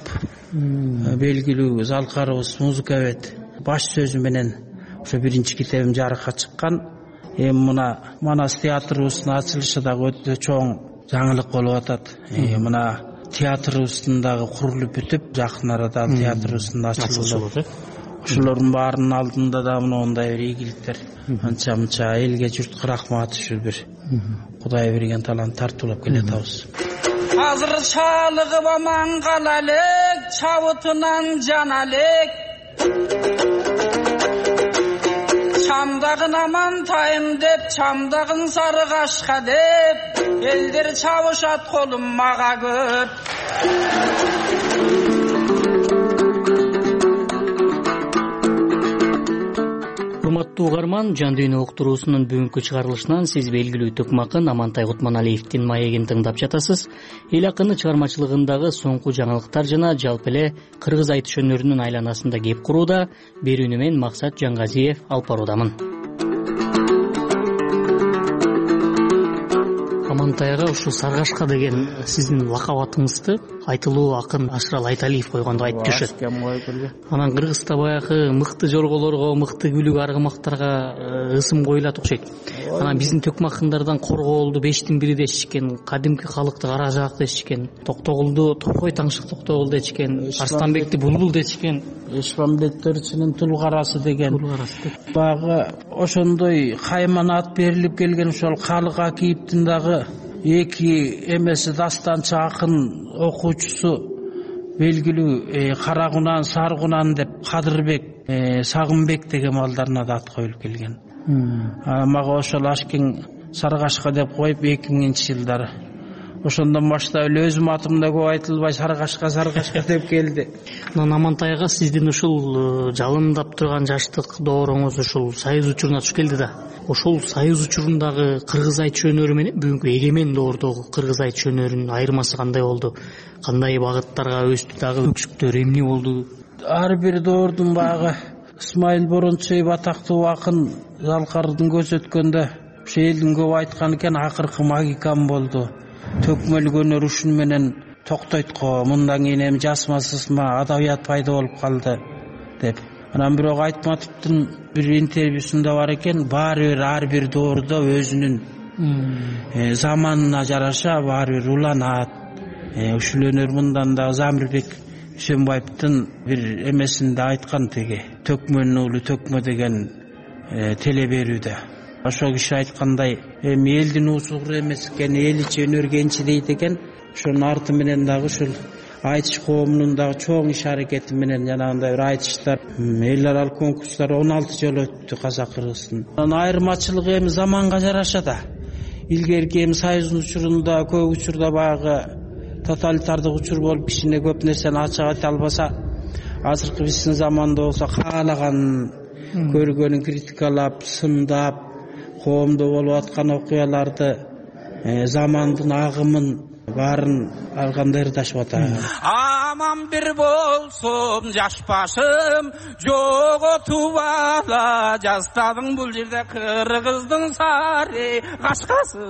белгилүү залкарыбыз, музыкабет баш сөзү менен ошо биринчи китебим жарыкка чыккан. Эми мына Манас театрыбыздын ачылышы дагы өтө чоң жаңылык болуп атат. Мына театрыбыздын дагы курулуп бүтүп, жакын арада театрыбыздын ачылып, ошолордун баарынын алдында да мондай бир ийгиликтер, анча мынча элге журтка рахмат ушул бир Кудай берген талант тартуулап келатабыз.
Азыр чалыгып аман кала элек, чабытынан жана элек. Чамдагын Амантайым деп, чамдагын Саргашка деп, элдер чабышат колум мага көп.
Урматтуу угарман, Жан дүйнө уктуруусунун бүгүнкү чыгарылышынан сиз белгилүү төкмакын Амантай Кутманалиевдин маегин тыңдап жатасыз. Эл акыны чыгармачылыгындагы соңку жаңылыктар жана жалпы эле кыргыз айт чөнөрүнүн айланасында кеп курууда берүүнү мен Максат Жангазиев алып баруудамын. Амантайга ушул Саргашка деген сиздин лакап атыңызды айтылуу акын Ашырал Айталиев койгондо айтып жүрүшөт. Анан Кыргызда баягы мыкты жорголорго, мыкты күлүк аргымактарга ысым коюлат окшойт. Анан биздин төкмакындардан Коргоолду бештин бири дешишкен, кадимки калыкты Кара Жаак дешишкен, Токтогулду Топой Таңшык Токтогул дешишкен, Арстанбекти Булбул дешишкен,
Эшмамбет Төрчүнүн Тулгарасы деген. Баягы ошондой кайманат берилип келген ошол Калык Акиевдин дагы эки эмеси дастанчы акын окуучусу белгилүү Карагунан, Саргунан деп Кадырбек, Сагынбек деген балдарына да ат коюлуп келген. Мага ошол Ашкең Сарыгашка деп коюп эки миңинчи жылдары. Ошондон баштап эле өзүм атымда көп айтылбай Сарыгашка Сарыгашка деп келди.
Анан Амантайга сиздин ушул жалындап турган жаштык дооруңуз ушул Союз учуруна туш келди да. Ошол Союз учурундагы кыргыз айтыш өнөрү менен бүгүнкү эгемен доордогу кыргыз айтыш өнөрүнүн айырмасы кандай болду? Кандай багыттарга өстү, дагы өксүктөр эмне болду?
Ар бир доордун багы Исмаил Борончоев атактуу акын Залкардын көз өткөндө ошо элдин көп айткан экен, акыркы магикам болду. Төкмөлгөнөр ушун менен токтойт го, мындан кийин эми жасма сызма адабият пайда болуп калды деп. Анан бирок Айтматовдун бир интервьюсунда бар экен, баары бир ар бир доордо өзүнүн заманына жараша баары бир уланат. Ушул өнөр мындан да Замирбек Үсөнбаевдин бир эмесинде айткан, теги Төкмөнүн уулу Төкмө деген теле берүүдө. Ошол киши айткандай, эми элдин уусугур эмес экен, эл ичи өнөр кенчи дейт экен. Ошонун арты менен дагы ушул айтыш коомунун дагы чоң иш аракети менен жанагындай бир айтыштар, эл аралык конкурстар он алты жолу өттү Казак Кыргыздын. Анан айырмачылыгы эми заманга жараша да. Илгерки эми Союздун учурунда көп учурда баягы тоталитардык учур болуп кичине көп нерсени ачык айта албаса, азыркы биздин заманда болсо каалаган көргөнүн критикалап, сындап, коомдо болуп аткан окуяларды, замандын агымын баарын алганда ырдашып атат.
Аман бир болсун жаш башым, жоготуп ала жастадың бул жерде Кыргыздын сары кашкасын.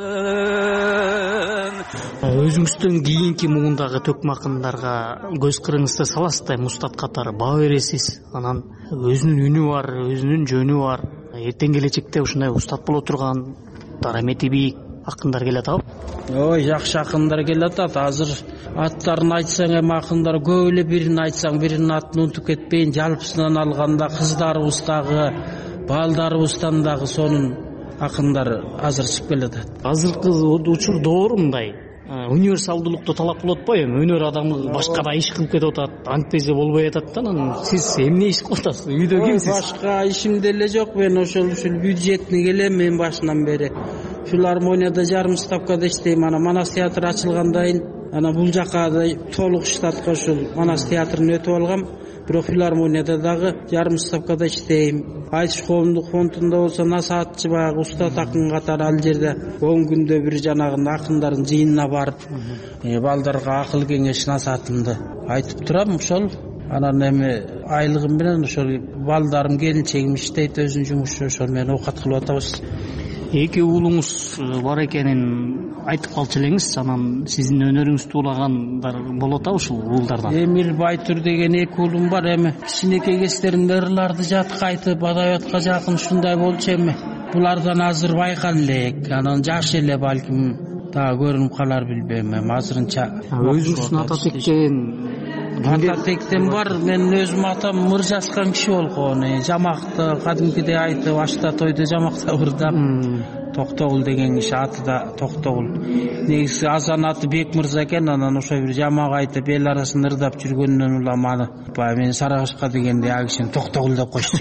Өзүңүздөн кийинки муундагы төкмө акындарга көз кырыңызды саласыздай устат катары баа бересиз. Анан өзүнүн үнү бар, өзүнүн жөнү бар. Эртең келечекте ушундай устат боло турган дарамети бийик акындар келе атабы?
Ой, жакшы акындар келе атат. Азыр аттарын айтсаң эми акындар көп эле, бирин айтсаң биринин атын унутуп кетпейин. Жалпысынан алганда кыздарыбыздагы, балдарыбыздан дагы сонун акындар азыр чыгып келе атат.
Азыркы учур доору мындай универсалдуулукту талап кылып атпайбы? Эми өнөр адамы башка да иш кылып кетип атат, антизе болбой атат да. Анан сиз эмне иш кылып атасыз? Үйдө кимсиз?
Башка ишим деле жок. Мен ошол ушул бюджетни келем мен башынан бери. Филармонияда жарым ставкада иштейм. Ана Манас театры ачылгандан кийин ана бул жака да толук штатка ушул Манас театрын өтүп алгам. Бирок филармонияда дагы жарым ставкада иштейм. Айтыш коомдук фондунда болсо насаатчы баягы устат акын катары ал жерде он күндө бир жанагындай акындардын жыйынына барып, балдарга акыл кеңеш насаатымды айтып турам. Ошол анан эми айлыгым менен ошол балдарым, келинчегим иштейт, өзүнүн жумушу, ошол менен оокат кылып атабыз.
Эки уулуңуз бар экенин айтып калчу элеңиз. Анан сиздин өнөрүңүздү улагандар болот атабы ушул уулдардан?
Эмил Байтур деген эки уулум бар. Эми кичинекей кездеринде ырларды жатка айтып, адабиятка жакын ушундай болчу. Эми булардан азыр байкал элек. Анан жаш эле, балким дагы көрүнүп калар билбейм. Эми азырынча
өзүңүздүн ата тектен
ата тектен бар. Мен өзүм атам мыр жазган киши болгон. Жамакты кадимкидей айтып, ашта тойду жамакта ырдап. Токтогул деген киши, аты да Токтогул. Негизи азан аты Бек мырза экен. Анан ошо бир жамак айтып эл арасын ырдап жүргөндөн улам аны баягы мен Сарыгашка дегенде а кишини Токтогул деп койчу.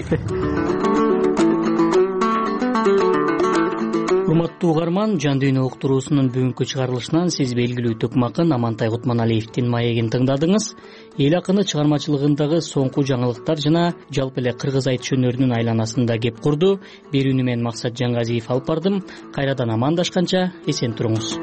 Урматтуу угарман, Жан дүйнө уктуруусунун бүгүнкү чыгарылышынан сиз белгилүү төкмө акын Амантай Кутманалиевдин маегин тыңдадыңыз. Эл акыны чыгармачылыгындагы соңку жаңылыктар жана жалпы эле кыргыз айтыш өнөрүнүн айланасында кеп курду. Берүүнү мен Максат Жангазиев алып бардым. Кайрадан амандашканча эсен туруңуз.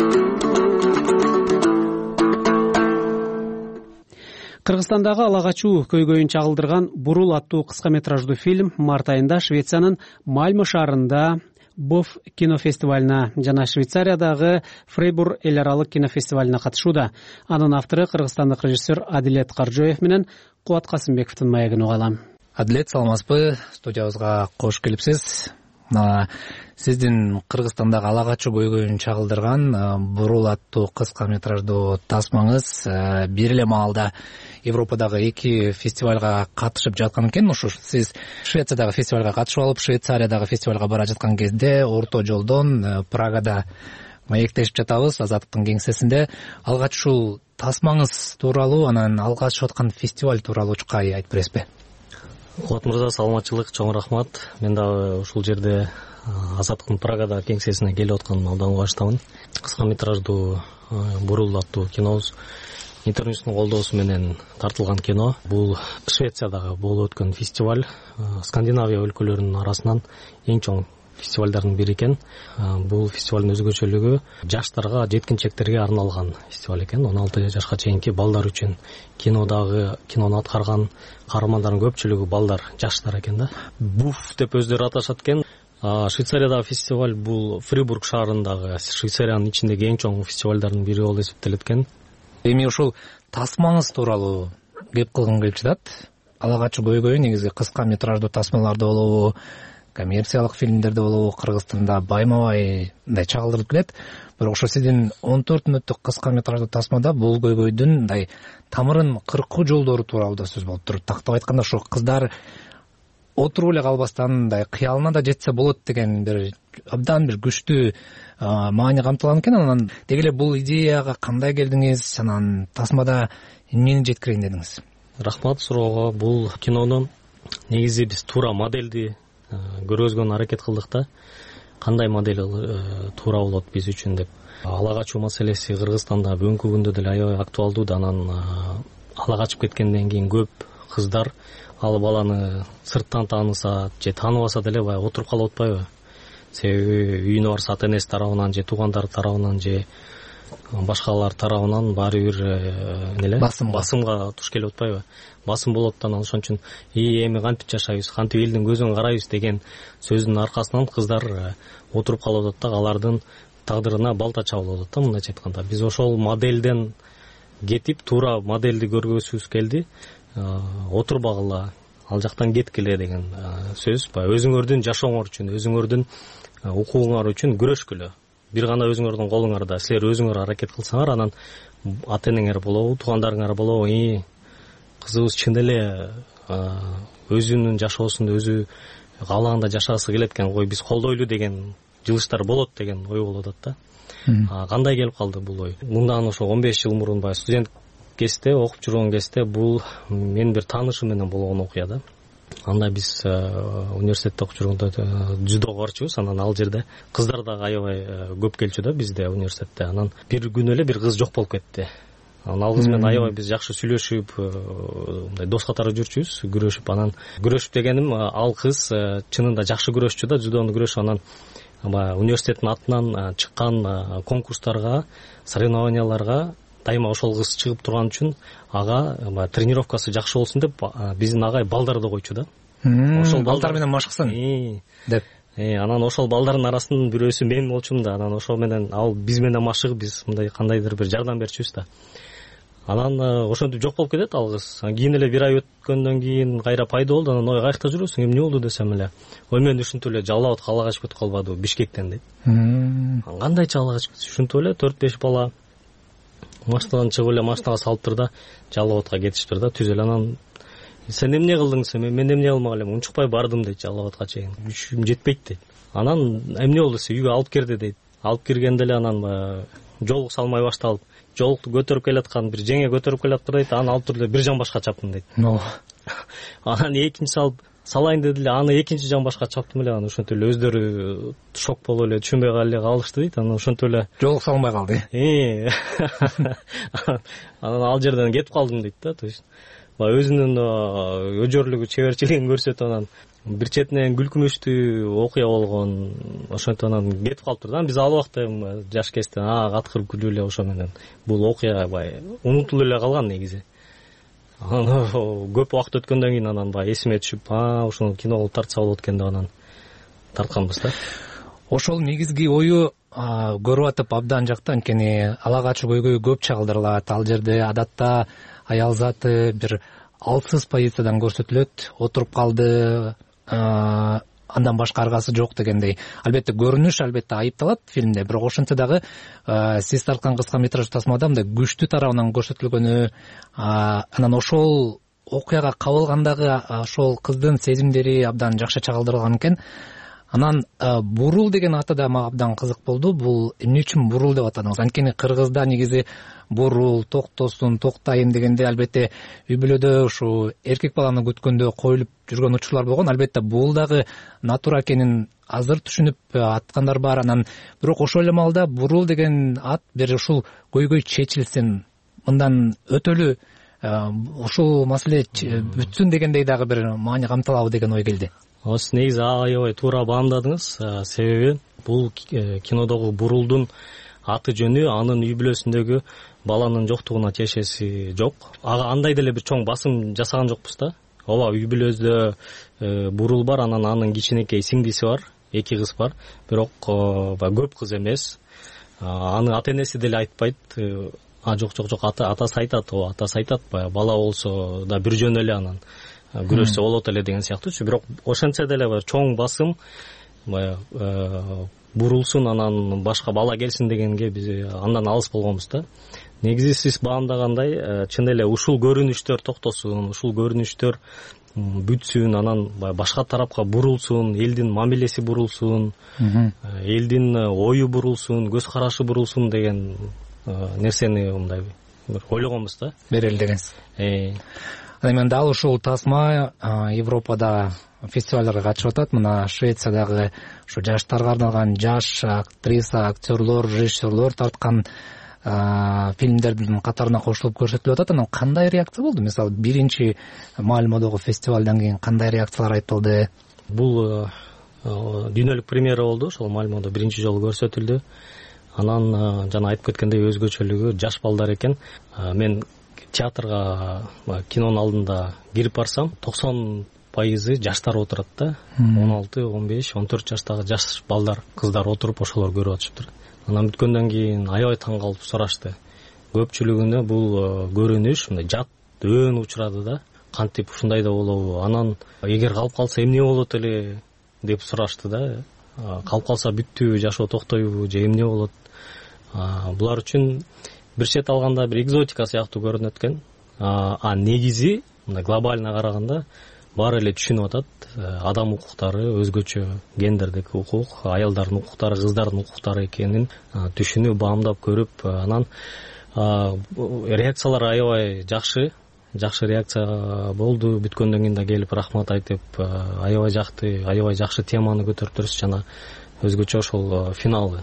Кыргызстандагы ала качуу көйгөйүн чагылдырган Бурул аттуу кыска метраждуу фильм март айында Швециянын Мальмö шаарында Боф кинофестивалына жана Швейцариядагы Фрейбур эл аралык кинофестивалына катышууда. Анын автору кыргызстандык режиссер Адилет Каржоев менен Кубат Касымбековдун маегин угалам.
Адилет, саламатсызбы? Студиябызга кош келипсиз. Сиздин Кыргызстандагы ала качуу көйгөйүн чагылдырган Бурул аттуу кыска метраждуу тасмаңыз бир эле маалда Европадагы эки фестивалга катышып жаткан экен. Ушу сиз Швециядагы фестивалга катышып алып, Швейцариядагы фестивалга бара жаткан кезде орто жолдон Прагада маектешип жатабыз Азаттыктын кеңсесинде. Алгач ушул тасмаңыз тууралуу анан алгачып аткан фестиваль тууралуу чукай айтып бересизби?
Кулат мырза, саламатчылык, чоң рахмат. Мен дагы ушул жерде Азаттыктын Прагада кеңсесине келип атканын абдан кубанычтамын. Кыска метраждуу Бурул аттуу кинобуз интернеттин колдоосу менен тартылган кино. Бул Швециядагы болуп өткөн фестиваль, Скандинавия өлкөлөрүнүн арасынан эң чоң фестивалдардын бири экен. Бул фестивалдын өзгөчөлүгү жаштарга, жеткинчектерге арналган фестиваль экен. он алты жашка чейинки балдар үчүн. Кинодагы кинону аткарган каармандардын көпчүлүгү балдар, жаштар экен да. Буф деп өздөрү аташат экен. Швейцариядагы фестиваль бул Фрибург шаарындагы, Швейцариянын ичиндеги эң чоң фестивалдардын бири болуп эсептелет экен.
Эми ушул тасмаңыз тууралуу кеп кылгым келип жатат. Алагачы көйгөй негизи кыска метраждуу тасмаларда болобу, коммерциялык фильмдерде болобу, Кыргызстанда байма-бай мындай чагылдырып келет. Бирок ошо сиздин он төрт мүнөттүк кыска метраждуу тасмада бул көйгөйдүн мындай тамырын кыркуу жолдору тууралуу да сөз болуп турат. Тактап айтканда ошо кыздар отуруп эле калбастан мындай кыялына да жетсе болот деген бир абдан бир күчтүү маани камтылган экен. Анан деги эле бул идеяга кандай келдиңиз? Анан тасмада эмнени жеткирейин дедиңиз?
Рахмат суроого. Бул кинону негизи биз туура модельди көргөзгөнгө аракет кылдык да. Кандай модель туура болот биз үчүн деп. Ала качуу маселеси Кыргызстанда бүгүнкү күндө деле аябай актуалдуу да. Анан ала качып кеткенден кийин көп кыздар ал баланы сырттан тааныса же тааныбаса деле баягы отуруп калып атпайбы? Себеби үйүнө барса ата энеси тарабынан же туугандары тарабынан же башкалар тарабынан баары бир эле басымга туш келип атпайбы? Басым болот да. Анан ошон үчүн и эми кантип жашайбыз, кантип элдин көзүн карайбыз деген сөздүн аркасынан кыздар отуруп калып атат да, алардын тагдырына балта чабылып атат да, мындайча айтканда. Биз ошол моделден кетип туура модельди көргөзүбүз келди. Отурбагыла, ал жактан кеткиле деген сөз. Баягы өзүңөрдүн жашооңор үчүн, өзүңөрдүн укугуңар үчүн күрөшкүлө. Бир гана өзүңөрдүн колуңарда. Силер өзүңөр аракет кылсаңар, анан ата энеңер болобу, туугандарыңар болобу, и кызыбыз чын эле өзүнүн жашоосунда өзү каалаганда жашагысы келет экен, кой биз колдойлу деген жылыштар болот деген ой болуп атат да. Кандай келип калды бул ой? Мындан ошо он беш жыл мурун баягы студент кезде, окуп жүргөн кезде бул менин бир таанышым менен болгон окуя да. Анда биз университетте окуп жүргөндө дзюдого барчубуз. Анан ал жерде кыздар дагы аябай көп келчү да бизде университетте. Анан бир күнү эле бир кыз жок болуп кетти. Анан ал кыз менен аябай биз жакшы сүйлөшүп, мындай дос катары жүрчүбүз, күрөшүп. Анан күрөшүп дегеним, ал кыз чынында жакшы күрөшчү да, дзюдону күрөшүп. Анан университеттин атынан чыккан конкурстарга, соревнованияларга дайыма ошол кыз чыгып турган үчүн ага тренировкасы жакшы болсун деп биздин агай балдарды койчу да.
Ошол балдар менен машыксын деп.
Анан ошол балдардын арасынан бирөөсү мен болчумун да. Анан ошол менен ал биз менен машыгып, биз мындай кандайдыр бир жардам берчүбүз да. Анан ошентип жок болуп кетет ал кыз. Кийин эле бир ай өткөндөн кийин кайра пайда болду. Анан ой, каякта жүрөсүң, эмне болду десем эле, ой мен ушинтип эле Жалал Абадка ала качып кетип калбадыбы, Бишкектен дейт. Кандайча ала качып кетти? Ушинтип эле төрт беш бала машинадан чыгып эле машинага салыптыр да, Жалал Абадка кетиштир да, түз эле. Анан сен эмне кылдың десем, мен эмне кылмак элем, унчукпай бардым дейт, Жалал Абадка чейин. Күчүм жетпейт дейт. Анан эмне болду десе, үйгө алып кирди дейт. Алып киргенде эле анан жолук салмай башталып, жолукту көтөрүп келаткан бир жеңе көтөрүп келаптыр дейт. Аны алып туруп эле бир жамбашка чаптым дейт. Анан экинчи алып салайын деди эле, аны экинчи жамбашка чаптым эле. Анан ошентип эле өздөрү шок болуп эле түшүнбөй эле калышты дейт. Анан ошентип эле
жолук салмай калды.
Анан ал жерден кетип калдым дейт да. То есть өзүнүн өжөрлүгү, чеберчилигин көрсөтүп, анан бир четинен күлкүнүчтүү окуя болгон. Ошентип анан кетип калыптыр да. Биз ал убакта жаш кезде каткырып күлүп эле ошо менен бул окуя бай унутулуп эле калган негизи. Анан көп убакыт өткөндөн кийин анан баягы эсиме түшүп, а ушуну кино кылып тартса болот экен деп анан тартканбыз да.
Ошол негизги ою көрүп атып абдан жакты. Анткени ала качуу көйгөйү көп чагылдырылат. Ал жерде адатта аял заты бир алсыз позициядан көрсөтүлөт, отуруп калды, андан башка аргасы жок дегендей. Албетте көрүнүш албетте айыпталат фильмде, бирок ошентсе дагы сиз тарткан кыска метраж тасмада мындай күчтүү тарабынан көрсөтүлгөнү, анан ошол окуяга кабылгандагы ошол кыздын сезимдери абдан жакшы чагылдырылган экен. Анан бурул деген аты да мага абдан кызык болду. Бул эмне үчүн бурул деп атадыңыз? Анткени кыргызда негизи бурул, токтосун, токтайын дегенде албетте үй бүлөдө ушу эркек баланы күткөндө коюлуп жүргөн учурлар болгон. Албетте бул дагы натура экенин азыр түшүнүп аткандар бар. Анан бирок ошол эле маалда бурул деген ат бир ушул көйгөй чечилсин, мындан өтөлү ушул маселе бүтсүн дегендей дагы бир маани камталабы деген ой келди.
Сиз негизи аябай туура баамдадыңыз. Себеби бул кинодогу бурулдун аты жөнү анын үй бүлөсүндөгү баланын жоктугуна тиешеси жок. Ага андай деле бир чоң басым жасаган жокпуз да. Ооба, үй бүлөбүздө бурул бар, анан анын кичинекей сиңдиси бар, эки кыз бар. Бирок көп кыз эмес. Анын ата энеси деле айтпайт. А жок жок жок атасы айтат, о атасы айтат, баягы бала болсо да бир жөн эле анан күрөшсө болот эле деген сыяктуучу. Бирок ошентсе деле бир чоң басым баягы бурулсун, анан башка бала келсин дегенге биз андан алыс болгонбуз да. Негизи сиз баамдагандай чын эле ушул көрүнүштөр токтосун, ушул көрүнүштөр бүтсүн, анан башка тарапка бурулсун, элдин мамилеси бурулсун, элдин ою бурулсун, көз карашы бурулсун деген нерсени мындай бир ойлогонбуз да.
Берели дегенсиз. Эми дал ушул тасма Европада фестивалдарга катышып атат. Мына Швециядагы ушу жаштарга арналган жаш актриса, актерлор, режиссерлор тарткан фильмдердин катарына кошулуп көрсөтүлүп атат. Анан кандай реакция болду? Мисалы, биринчи Мальмодогу фестивалдан кийин кандай реакциялар айтылды?
Бул дүйнөлүк премьера болду. Ошол Мальмодо биринчи жолу көрсөтүлдү. Анан жана айтып кеткендей өзгөчөлүгү жаш балдар экен. Мен театрга кинонун алдында кирип барсам, токсон пайызы жаштар отурат да. он алты, он беш, он төрт жаштагы жаш балдар, кыздар отуруп ошолор көрүп атышыптыр. Анан бүткөндөн кийин аябай таң калып сурашты. Көпчүлүгүнө бул көрүнүш мындай жат өөн учурады да. Кантип ушундай да болобу? Анан эгер калып калса эмне болот эле деп сурашты да. Калып калса бүттүбү, жашоо токтойбу же эмне болот? Булар үчүн бир чет алганда бир экзотика сыяктуу көрүнөт экен. А негизи мындай глобально караганда баары эле түшүнүп атат. Адам укуктары өзгөчө, гендердик укук, аялдардын укуктары, кыздардын укуктары экенин түшүнүп, баамдап көрүп, анан реакциялар аябай жакшы. Жакшы реакция болду. Бүткөндөн кийин да келип рахмат айтып, аябай жакты, аябай жакшы теманы көтөрүптүрсүз. Жана өзгөчө ошол финалы.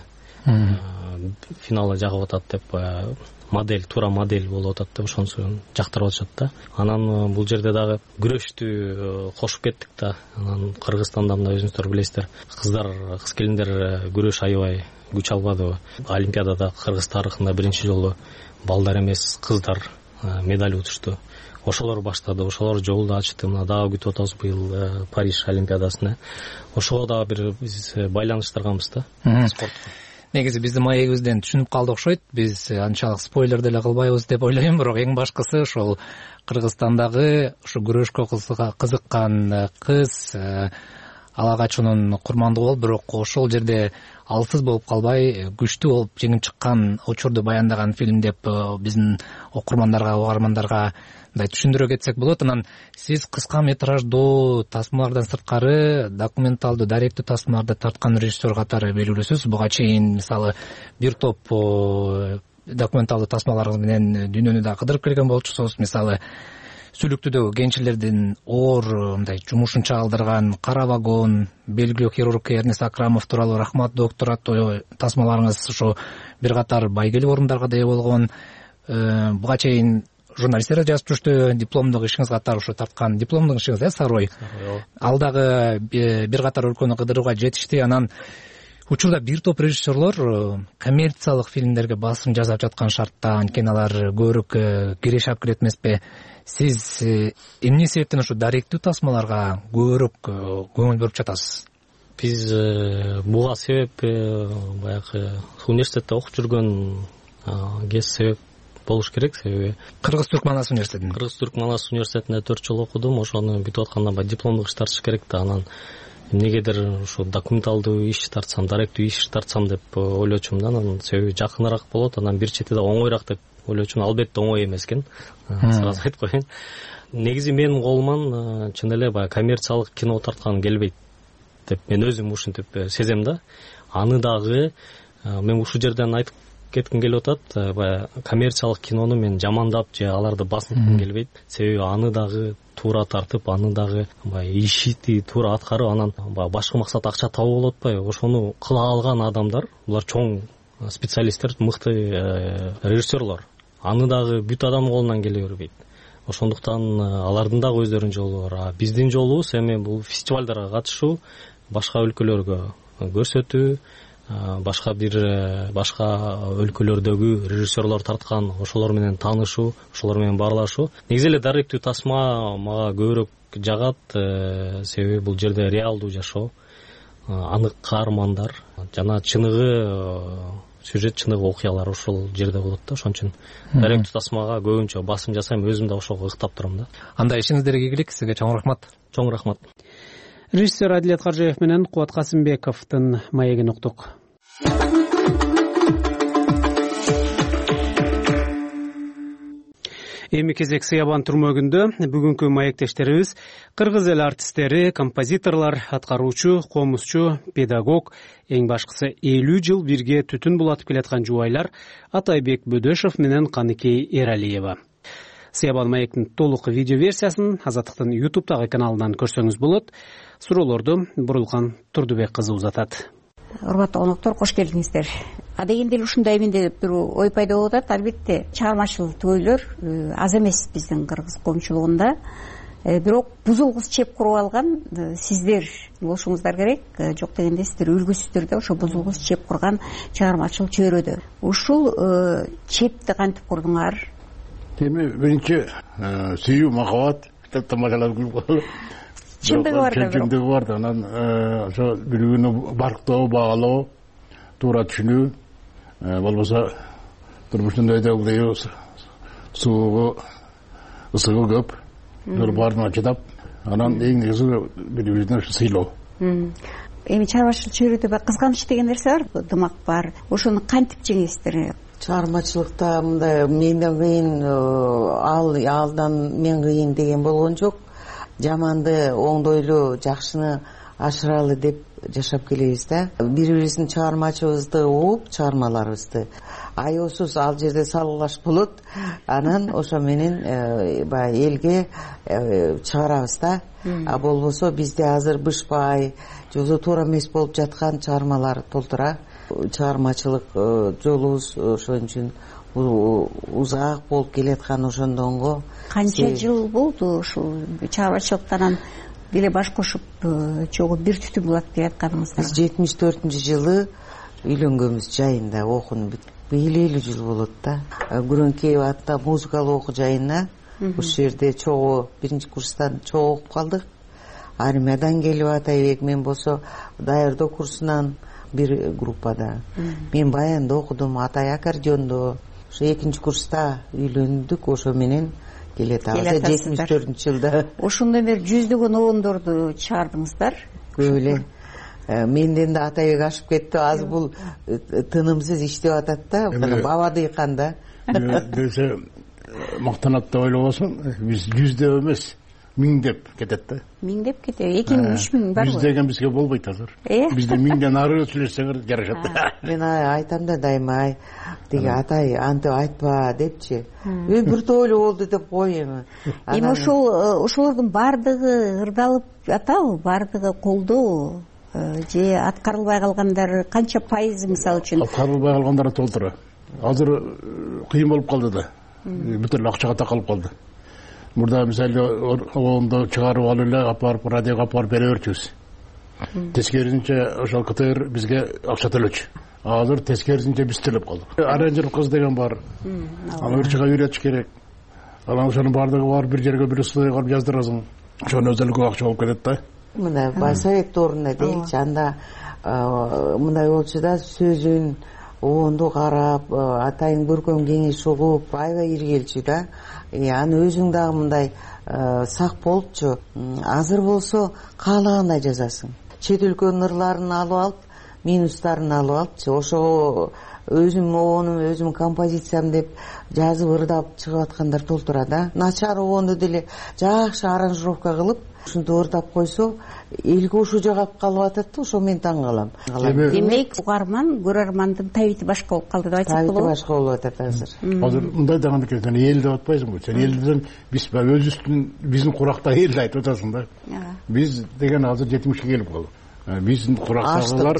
Финалы жагып атат деп, модель, туура модель болуп атат деп ошонусун жактырып атышат да. Анан бул жерде дагы күрөштү кошуп кеттик да. Анан Кыргызстанда мына өзүңүздөр билесиздер, кыздар, кыз келиндер күрөш аябай күч албады. Олимпиадада Кыргыз тарыхында биринчи жолу балдар эмес, кыздар медаль утушту. Ошолор баштады, ошолор жолду ачты. Мына дагы күтүп атабыз быйыл Париж олимпиадасына. Ошого дагы бир биз байланыштырганбыз да спортко.
Негизи биздин маегибизден түшүнүп калды окшойт. Биз анчалык спойлер деле кылбайбыз деп ойлойм, бирок эң башкысы ошол Кыргызстандагы ушу күрөшкө кызыккан кыз ала качуунун курмандыгы болуп, бирок ошол жерде алсыз болуп калбай, күчтүү болуп жеңип чыккан учурду баяндаган фильм деп биздин окурмандарга, угармандарга мындай түшүндүрө кетсек болот. Анан сиз кыска метраждуу тасмалардан сырткары документалдуу, даректүү тасмаларды тарткан режиссер катары белгилүүсүз. Буга чейин мисалы бир топ документалдуу тасмаларыңыз менен дүйнөнү да кыдырып келген болчусуз. Мисалы Сүлүктүдөгү кенчилердин оор мындай жумушун чагылдырган Кара вагон, белгилүү хирург Эрнест Акрамов тууралуу Рахмат доктор аттуу тасмаларыңыз ушу бир катар байгелүү орундарга да ээ болгон. Буга чейин журналисттер жазып жүрүштү. Дипломдук ишиңиз катары ушу тарткан дипломдук ишиңиз э Сарой. Ал дагы бир катар өлкөнү кыдырууга жетишти. Анан учурда бир топ режиссерлор коммерциялык фильмдерге басым жасап жаткан шартта, анткени алар көбүрөөк киреше алып келет эмеспи? Сиз эмне себептен ушу даректүү тасмаларга көбүрөөк көңүл бөлүп жатасыз?
Биз буга себеп баягы университетте окуп жүргөн кез себеп болуш керек. Себеби
Кыргыз Түрк Манас университетинде
Кыргыз Түрк Манас университетинде төрт жыл окудум. Ошону бүтүп атканда баягы дипломдук иш тартыш керек да. Анан эмнегедир ушу документалдуу иш тартсам, даректүү иш тартсам деп ойлочумун да. Анан себеби жакыныраак болот. Анан бир чети да оңойраак деп ойлочумун. Албетте оңой эмес экен. Сразу айтып коеюн. Негизи менин колуман чын эле баягы коммерциялык кино тарткан келбейт. деп мен өзүм ушинтип сезем да. Аны дагы мен ушул жерден айтып кетким келип атат. Баягы коммерциялык кинону мен жамандап же аларды басынткым келбейт. Себеби аны дагы туура тартып, аны дагы баягы ишти туура аткарып, анан баягы башкы максат акча табуу болуп атпайбы? Ошону кыла алган адамдар, булар чоң специалисттер, мыкты режиссерлор. Аны дагы бүт адам колунан келе бербейт. Ошондуктан алардын дагы өздөрүнүн жолу бар. А биздин жолубуз эми бул фестивалдарга катышуу, башка өлкөлөргө көрсөтүү, башка бир башка өлкөлөрдөгү режиссерлор тарткан ошолор менен таанышуу, ошолор менен баарлашуу. Негизи эле даректүү тасма мага көбүрөөк жагат, себеби бул жерде реалдуу жашоо, анык каармандар жана чыныгы сюжет, чыныгы окуялар ошол жерде болот да. Ошон үчүн даректүү тасмага көбүнчө басым жасайм, өзүм да ошого ыктап турам да.
Анда ишиңиздерге ийгилик, сизге чоң рахмат.
Чоң рахмат.
Режиссер Адилет Каржаев менен Кубат Касымбековдун маегин уктук. Эми кезек Сыябан түрмөгүндө. Бүгүнкү маектештерибиз кыргыз эл артисттери, композиторлор, аткаруучу, комузчу, педагог, эң башкысы элүү жыл бирге түтүн булатып келаткан жубайлар Атайбек Бөдөшов менен Каныкей Эралиева. Сыябан маектин толук видео версиясын Азаттыктын ютубтагы каналынан көрсөңүз болот. Суроолорду Бурулкан Турдубек кызы узатат.
Урматтуу коноктор, кош келиңиздер. Адегенде эле ушундай менде бир ой пайда болуп атат. Албетте, чыгармачыл түгөйлөр аз эмес биздин кыргыз коомчулугунда. Бирок бузулгус чеп куруп алган сиздер болушуңуздар керек. Жок дегенде сиздер үлгүсүздөр да ошо бузулгус чеп курган чыгармачыл чөйрөдө. Ушул чепти кантип курдуңар?
Эми биринчи сүйүү, махабат, тамашалап күлүп калып.
Чындыгы бар да.
Чындыгы бар да. Анан ошо бири-бирини барктоо, баалоо, туура түшүнүү, болбосо турмуштун өйдөгү суугу, ысыгы көп. Бир баарына чыдап, анан эң негизи бири-бирин сыйлоо.
Эми чыгармачыл чөйрөдө бак кызганыч деген нерсе бар, дымак бар. Ошону кантип жеңесиздер?
Чыгармачылыкта мындай менден кыйын, ал алдан мен кыйын деген болгон жок. Жаманды оңдойлуу, жакшыны ашыралы деп жашап келебиз да. Бири-бирибиздин чыгармачыбызды угуп, чыгармаларыбызды аеосуз ал жерде салгылаш болот. Анан ошо менен баягы элге чыгарабыз да. А болбосо бизде азыр бышпай, жолу туура эмес болуп жаткан чыгармалар толтура. Чыгармачылык жолубуз ошон үчүн узак болуп келаткан ошондонго.
Канча жыл болду ушул чыгармачылыктан деле баш кошуп чогуу бир түтүн булатып келатканыңызда?
Биз жетимиш төртүнчү жылы үйлөнгөнбүз жайында, окуну элүү жыл болот да. Күрөңкеев атта музыкалык окуу жайына ушул жерде чогуу биринчи курстан чогуу окуп калдык. Армиядан келип Атайбек, мен болсо даярдоо курсунан бир группада. Мен баянда окудум, Атай аккордеондо. Ошо экинчи курста үйлөндүк, ошо менен келатабыз жетимиш төртүнчү жылда.
Ошондой бир жүздөгөн оондорду чыгардыңыздар.
Көп эле. Менден да Атайбек ашып кетти. Аз бул тынымсыз иштеп атат да, баба дыйкан да.
Десе мактанат деп ойлобосоң, биз жүздөп эмес, миңдеп кетет да.
Миңдеп кетет. эки миң, үч миң бар.
Жүз деген бизге болбойт азыр. Бизде миңден ары сүйлөшсөңөр жарашат.
Мен айтам да дайыма, деги Атай антип айтпа депчи. Мен бир тоолу болду деп кой эми.
Эми ошол ошолордун баардыгы ырдалып атабы, баардыгы колдоо же аткарылбай калгандар канча пайызы мисалы үчүн?
Аткарылбай калгандар толтура. Азыр кыйын болуп калды да. Бүт эле акчага такалып калды. Мурда мисалы оонду чыгарып алып эле апарып радиого апарып бере берчүбүз. Тескерисинче ошол КТР бизге акча төлөчү. Азыр тескерисинче биз төлөп калдык. Аранжер кыз деген бар. Аны ырчыга үйрөтүш керек. Анан ошонун баардыгы бар, бир жерге бир студияга барып жаздырасың. Ошонун өзү көп акча болуп кетет да.
Мына Байсовет торунда дейчи, анда мындай болчу да, сөзүн оонду карап, Атайдын көркөм кеңеш угуп, аябай иргелчү да. Аны өзүң дагы мындай сак болупчу. Азыр болсо каалагандай жазасың. Чет өлкөнүн ырларын алып алып, минустарын алып алыпчы. Ошого өзүм оонум, өзүм композициям деп жазып ырдап чыгып аткандар толтура да. Начар оонду деле жакшы аранжировка кылып, ушинтип ырдап койсо элге ушул жагы алып калып атат да, ошо мен таң калам.
Демек угарман көрөрмандын табити башка болуп калды деп айтсак болобу?
Табити башка болуп атат азыр.
Азыр мындай даган экен, сен эл деп атпайсыңбы? Сен эл десең, биз өзүбүздүн биздин курактагы элди айтып атасың да. Биз деген азыр жетимишке келип калдык. Биздин курактагылар,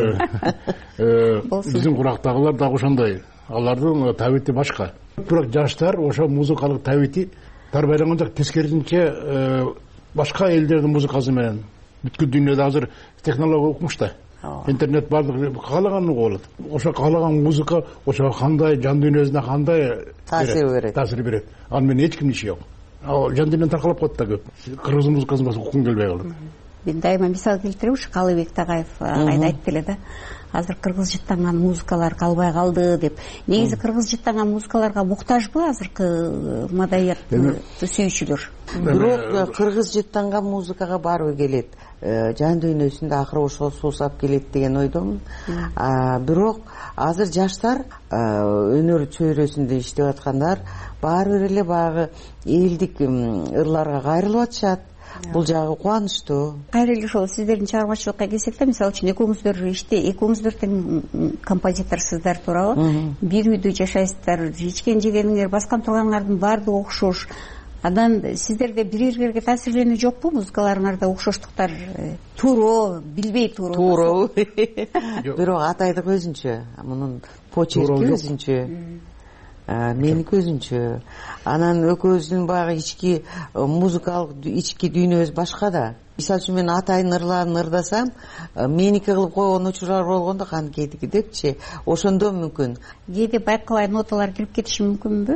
биздин курактагылар дагы ошондой. Алардын табити башка. Бирок жаштар ошо музыкалык табити тарбайланган жак, тескерисинче башка элдердин музыкасы менен бүткүл дүйнөдө азыр технология укмуш да. Интернет бардык каалаганын угуп алат. Ошо каалаган музыка ошо кандай жан дүйнөсүнө кандай
таасир берет.
Таасир берет. Аны менен эч кимдин иши жок. Ал жан дүйнөдөн таркалып калат да көп. Кыргыз музыкасын башка уккун келбей калат.
Мен дайыма мисал келтирем, ушу Калыбек Тагаев айда айтты эле да. Азыр кыргыз жыттанган музыкалар калбай калды деп. Негизи кыргыз жыттанган музыкаларга муктажбы азыркы маданиятты сүйүүчүлөр?
Бирок кыргыз жыттанган музыкага барбы келет. Жан дүйнөсүндө акыры ошол суусап келет деген ойдомун. Бирок азыр жаштар өнөр чөйрөсүндө иштеп аткандар баары бир эле баягы элдик ырларга кайрылып атышат. Бул жагы кубанычтуу. Кайра
эле ошол сиздердин чыгармачылыкка келсек да, мисалы үчүн экөөңүздөр иште, экөөңүздөр тең композиторсуздар туурабы? Бир үйдө жашайсыздар, ичкен жегениңер, баскан турганыңардын баардыгы окшош. Анан сиздерде бири бирге таасирленүү жокпу? Музыкаларыңарда окшоштуктар туура, билбей туура.
Туура. Бирок атайдык өзүнчө, мунун почерки өзүнчө. Меники өзүнчө. Анан экөөбүздүн баягы ички музыкалык ички дүйнөбүз башка да. Мисалы үчүн мен атайдын ырларын ырдасам, меники кылып койгон учурлар болгондо канкейдики депчи, ошондо мүмкүн.
Кээде байкабай ноталар кирип кетиши мүмкүнбү?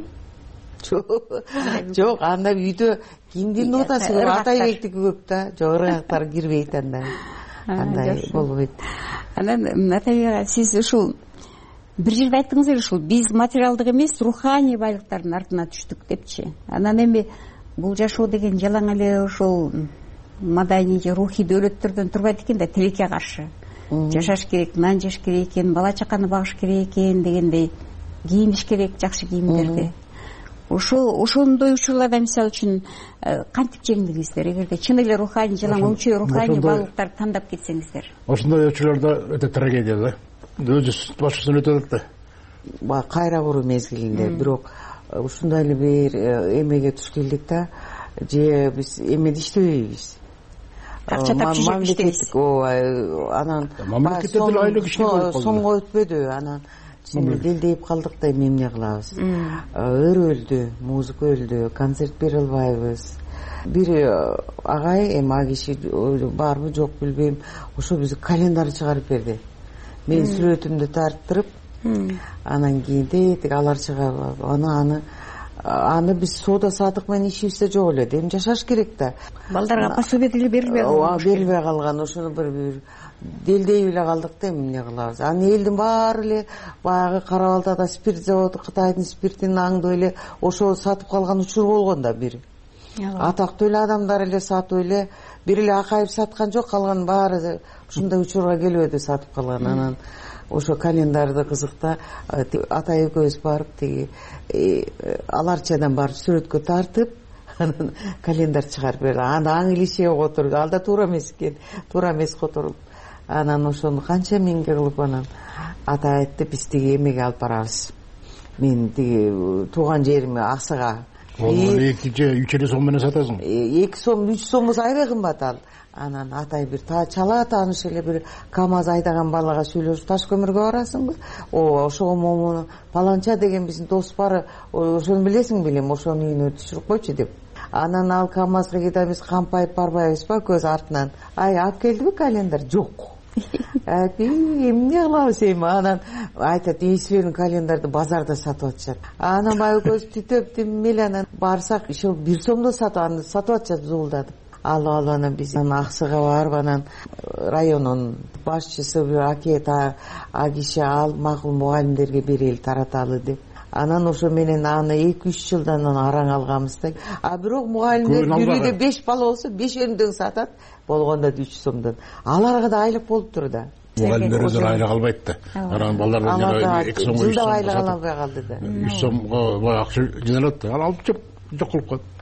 Жок, анда үйдө кимдин нотасы көп? Атайбектики көп да. Жок, ыргактар кирбейт анда. Андай болбойт.
Анан Атайбек, сиз ушул бир жерде айттыңыз эле, ушул биз материалдык эмес, руханий байлыктардын артына түштүк депчи. Анан эми бул жашоо деген жалаң эле ошол маданий же рухий дөөлөттөрдөн турбайт экен да, тилекке каршы. Жашаш керек, нан жеш керек экен, бала чаканы багыш керек экен дегендей, кийиниш керек жакшы кийимдерди. Ошол ошондой учурларда мисалы үчүн кантип жеңдиңиздер, эгерде чын эле руханий жалаң өңчө руханий байлыктарды тандап кетсеңиздер?
Ошондой учурларда өтө трагедия да. Өзү башкысын өтөт да.
Ба кайра куруу мезгилинде, бирок ушундай эле бир эмеге туш келдик да, же биз эмеде иштебейбиз.
Акча тапчы иштебейбиз.
Ооба, анан
мамлекетте деле айлык ишке болуп калды.
Соңго өтпөдү, анан делдейип калдык да, эми эмне кылабыз? Өр өлдү, музыка өлдү, концерт бере албайбыз. Бир агай, эми а киши барбы жок билбейм, ошо бизге календарь чыгарып берди. Мен сүрөтүмдү тарттырып, анан кийин тетиги алар чыгарып, аны аны аны биз соода сатык менен ишибизде жок эле, эми жашаш керек да.
Балдарга пособие деле берилбей калган.
Ооба, берилбей калган, ошону бир делдей эле калдык да, эмне кылабыз? Аны элдин баары эле баягы Кара Балтада спирт заводу, Кытайдын спиртин аңдып эле ошо сатып калган учур болгон да бир. Атактуу эле адамдар эле сатып эле, бир эле Акаев саткан жок, калган баары ушундай учурга келбеди сатып калган. Анан ошо календарды кызыкта Атай экөөбүз барып, тиги аларчадан барып сүрөткө тартып, анан календарь чыгарып берди. Анда аң илишеге отуруп, алда туура эмес экен, туура эмес отуруп. Анан ошону канча миңге кылып анан Атай айтты, биз тиги эмеге алып барабыз. Мен тиги тууган жериме Аксыга.
Ол эки же үч эле сом менен сатасың.
эки сом, үч сомбуз аябай кымбат ал. Анан Атай бир чала тааныш эле бир КамАЗ айдаган балага сүйлөшүп, таш көмүргө барасыңбы? Ооба, ошого момуну паланча деген биздин дос бар, ошону билесиң белем, ошонун үйүнө түшүрүп койчу деп. Анан ал КамАЗга кетебиз, кампайып барбайбызбы көз артынан? Ай, алып келдиби календарь? Жок. Апи, эмне кылабыз эми? Анан айтат, эсиберин календарды базарда сатып атышат. Анан баягы көз түтөп эле, анан барсак, ошо бир сомдо сатып, аны сатып атышат зуулдатып. Алып алып анан биз Аксыга барып, анан районунун башчысы бир акет а киши ал макул мугалимдерге берели, тараталы деп. Анан ошо менен аны эки үч жылдан араң алганбыз да. А бирок мугалимдер бир үйдө беш бала болсо, бешөөндөн сатат, болгондо үч сомдон. Аларга да айлык болуптур да.
Мугалимдер өзү айлык албайт да. Анан балдар эки сомго
жылда айлык ала албай калды да.
үч сомго акча жыналат да. Ал алып жок кылып коет.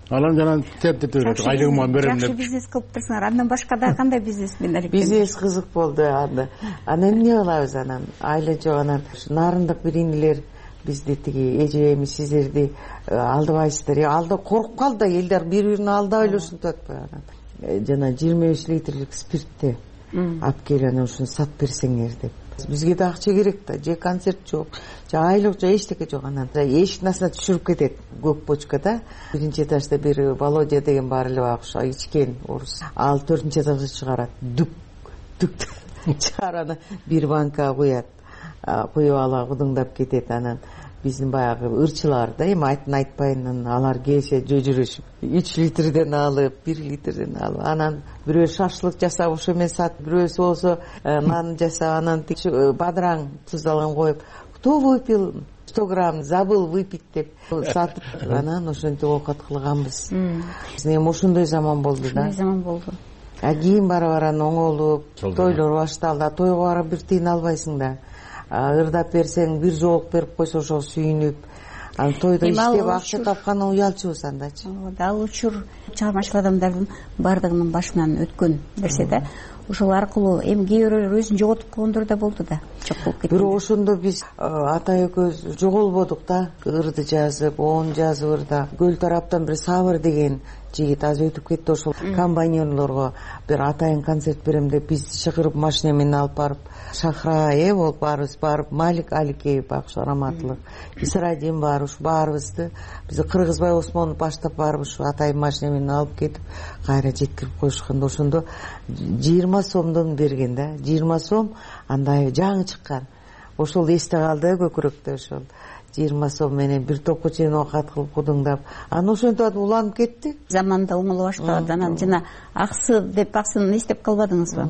анан жана тентип берет, айлыгымы берем деп.
Жакшы бизнес кылып турсуңар. Андан башка да кандай бизнес менен аракет?
Бизнес кызык болду анда. Анан эмне кылабыз анан? Айла жок анан нарындык биринилер бизди тиги эжебиз сиздерди алдабайсыздар. Алда коркуп калды, элдер бири-бирин алдап эле ушинтип атпайбы анан. Жана жыйырма беш литрлик спиртти алып келип анан ушуну сатып берсеңер деп. Бизге да акча керек да, же концерт жок, же айлык, же эчтеке жок. Анан эч нерсе түшүрүп кетет көк бочкада. Биринчи этажда бир Володя деген бар эле багыш, ичкен орус. Ал төртүнчү этажга чыгарат. Дүк дүк чыгараны бир банка куят. Куюп ала гудуңдап кетет. Анан биздин баягы ырчылар да, эми айтын айтпайын, алар келсе жөжүрөшүп үч литрден алып, бир литрден алып, анан бирөө шашлык жасап ошо менен сатып, бирөөсү болсо нан жасап, анан бадыраң туздалган коюп, кто выпил сто грамм, забыл выпить деп сатып, анан ошентип оокат кылганбыз. Эми ошондой заман болду да.
Ошондой заман болду.
А кийин бара-бара оңолуп, тойлор башталды. Тойго барып бир тыйын албайсың да. Ырдап берсең, бир жоолук берип койсо ошого сүйүнүп, анан тойдо иштеп акча тапкандан уялчубуз андачы.
Ал учур чыгармачыл адамдардын баардыгынын башынан өткөн нерсе да. Ошол аркылуу эми кээ бирөөлөр өзүн жоготуп койгондор да болду да. Жок болуп кетти.
Бирок ошондо биз ата экөөбүз жоголбодук да. Ырды жазып, оон жазып ырда. Көл тараптан бир Сабыр деген жигит азыр өтүп кетти, ошол комбайнерлорго бир атайын концерт берем деп биз чакырып машина менен алып барып, Шахра э болуп барыбыз барып, Малик Аликеев багыш раматлык, Исрадин бар, ушу баарыбызды биз Кыргызбай Осмонов баштап барып ушу атайын машина менен алып кетип, кайра жеткирип коюшкан. Ошондо жыйырма сомдон берген да, жыйырма сом, андай жаңы чыккан. Ошол эсте калды көкүрөктө, ошол жыйырма сом менен бир топко чейин оокат кылып гудуңдап, анан ошентип уланып кетти.
Заманда оңоло баштады. Анан жана аксы деп аксыны эстеп калбадыңызбы?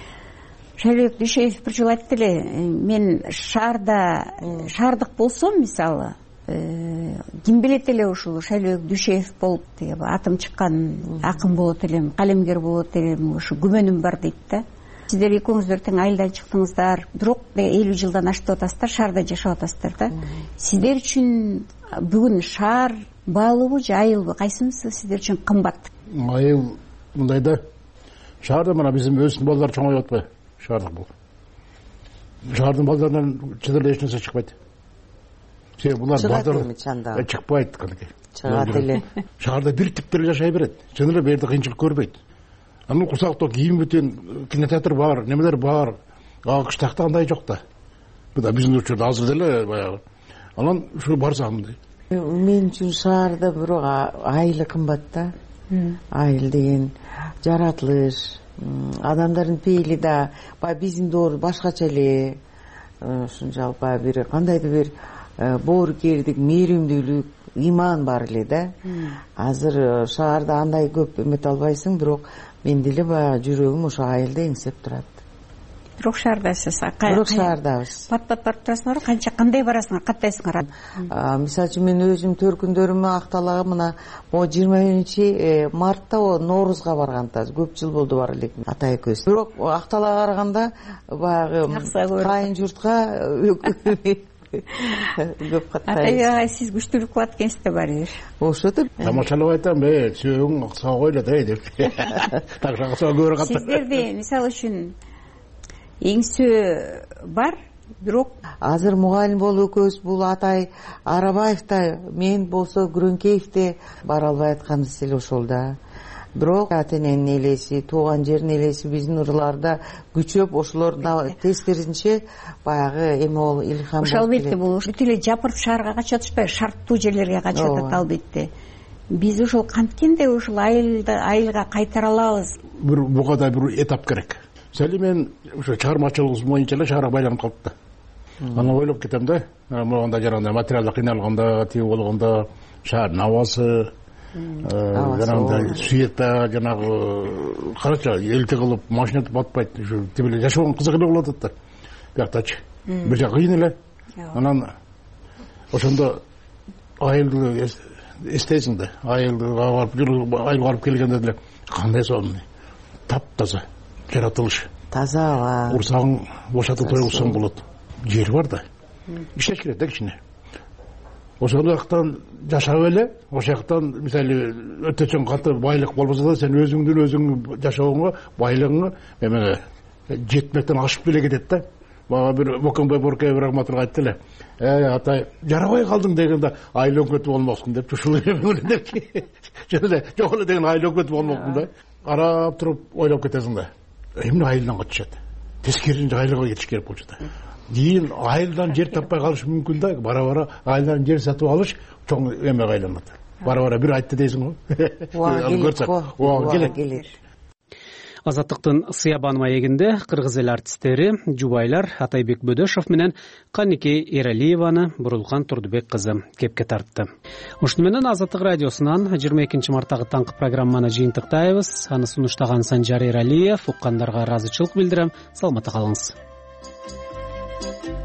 Шайлыбек Дүйшеев бир жолу айтты эле, мен шаарда шаардык болсом, мисалы, ким билет эле ушул Шайлыбек Дүйшеев болуп, деги атым чыккан акын болот элем, калемгер болот элем, ушу күмөнүм бар дейт да. Сиздер экөөңүздөр тең айылдан чыктыңыздар, бирок элүү жылдан аштып атасыздар, шаарда жашап атасыздар да. Сиздер үчүн бүгүн шаар баалуубу же айылбы, кайсынысы сиздер үчүн кымбат?
Айыл мындай да, шаарда мына биздин өсүн балдар чоңоюп атпайбы? Шаардык бул. Шаардын балдарынан чыдыр эч нерсе чыкпайт. Себеби булар балдар чыкпайт калеке.
Чыгат эле.
Шаарда бир типтер жашай берет. Чын эле бул жерде кыйынчылык көрбөйт. Анын курсакта кийим бүтүн, кинотеатр бар, немелер бар. А кыштакта андай жок да. Бу да биздин учурда азыр деле баягы. Анан ушу барсам мындай.
Мен үчүн шаарда бирок айыл кымбат да. Айыл деген жаратылыш, адамдардын пейили да баягы биздин доор башкача эле. Ушунчалык баягы бир кандайдыр бир боорукердик, мээримдүүлүк, иман бар эле да. Азыр шаарда андай көп эмете албайсың, бирок мен деле баягы жүрөгүм ошо айылда эңсеп турат.
Бирок шаардасыз.
Бирок шаардабыз.
Пат-пат барып турасыңар, канча кандай барасыңар, каттайсыңар?
Мисалы үчүн мен өзүм төркүндөрүмө Акталага мына могу жыйырма биринчи мартта Ноорузга барганда көп жыл болду бар элек ата экөөбүз. Бирок Акталага караганда баягы кайын журтка көп каттайбыз.
Ата сиз күчтүүлүк кылат экенсиз да баары бир.
Ошотуп
тамашалап айтам, э, сүйөгүң сагой эле да деп. Так жакса көрө катты.
Сиздерде мисалы үчүн эңсө бар, бирок
азыр мугалим болуп экөөбүз бул Атай Арабаев да, мен болсо Күрөңкеев да бара албай атканыбыз эле ошол да. Бирок ата эненин элеси, тууган жердин элеси биздин ырларда күчөп, ошолор тескерисинче баягы эме болуп илхам болуп.
Ошол албетте бул бүт эле жапырып шаарга качып атышпайбы, шарттуу жерлерге качып атат албетте. Биз ошол канткенде ошол айылды айылга кайтара алабыз.
Бир буга да бир этап керек. Мисалы мен ошо чыгармачылыгыбыз боюнча эле шаарга байланып калып да. Анан ойлоп кетем да, могунда жанагындай материалдык кыйналганда, тиги болгондо шаардын абасы, жанагындай света, жанагы карача элти кылып машина батпайт, ушу тип эле жашаган кызык эле болуп атат да. Бияктачы бир жак кыйын эле. Анан ошондо айылды эстейсиң да, айылга барып, айылга барып келгенде деле кандай сонун, таптаза жаратылыш.
Таза.
Урсаң бошотуп тоюлсаң болот. Жер бар да. Иштеш керек да кичине. ошол жактан жашап эле ошол жактан мисалы өтө чоң катты байлык болбосо да сен өзүңдүн өзүңдүн жашооңо байлыгыңа эме жетмектен ашып деле кетет да. Мага бир Бокомбай Боркеев рахматулла айтты эле, э атай жарабай калдың дегенде айланып кетип болмоксуң деп, ушул эме депчи. Жөн эле жок эле деген айланып кетип болмоксуң да. Карап туруп ойлоп кетесиң да. Эмне айылданга түшөт? Тескерисинче айлыга кетиш керек болчу да. Кийин айылдан жер таппай калыш мүмкүн да. Бара-бара айылдан жер сатып алыш чоң эмеге айланат. Бара-бара бир айтты дейсиң го. Ооба келет.
Азаттыктын Сыябан маегинде кыргыз эл артисттери жубайлар Атайбек Бөдөшов менен Канике Эралиеваны Бурулкан Турдубек кызы кепке тартты. Ушуну менен Азаттык радиосунан жыйырма экинчи марттагы таңкы программаны жыйынтыктайбыз. Аны сунуштаган Санжар Эралиев, уккандарга ыраазычылык билдирем. Саламатта калыңыз.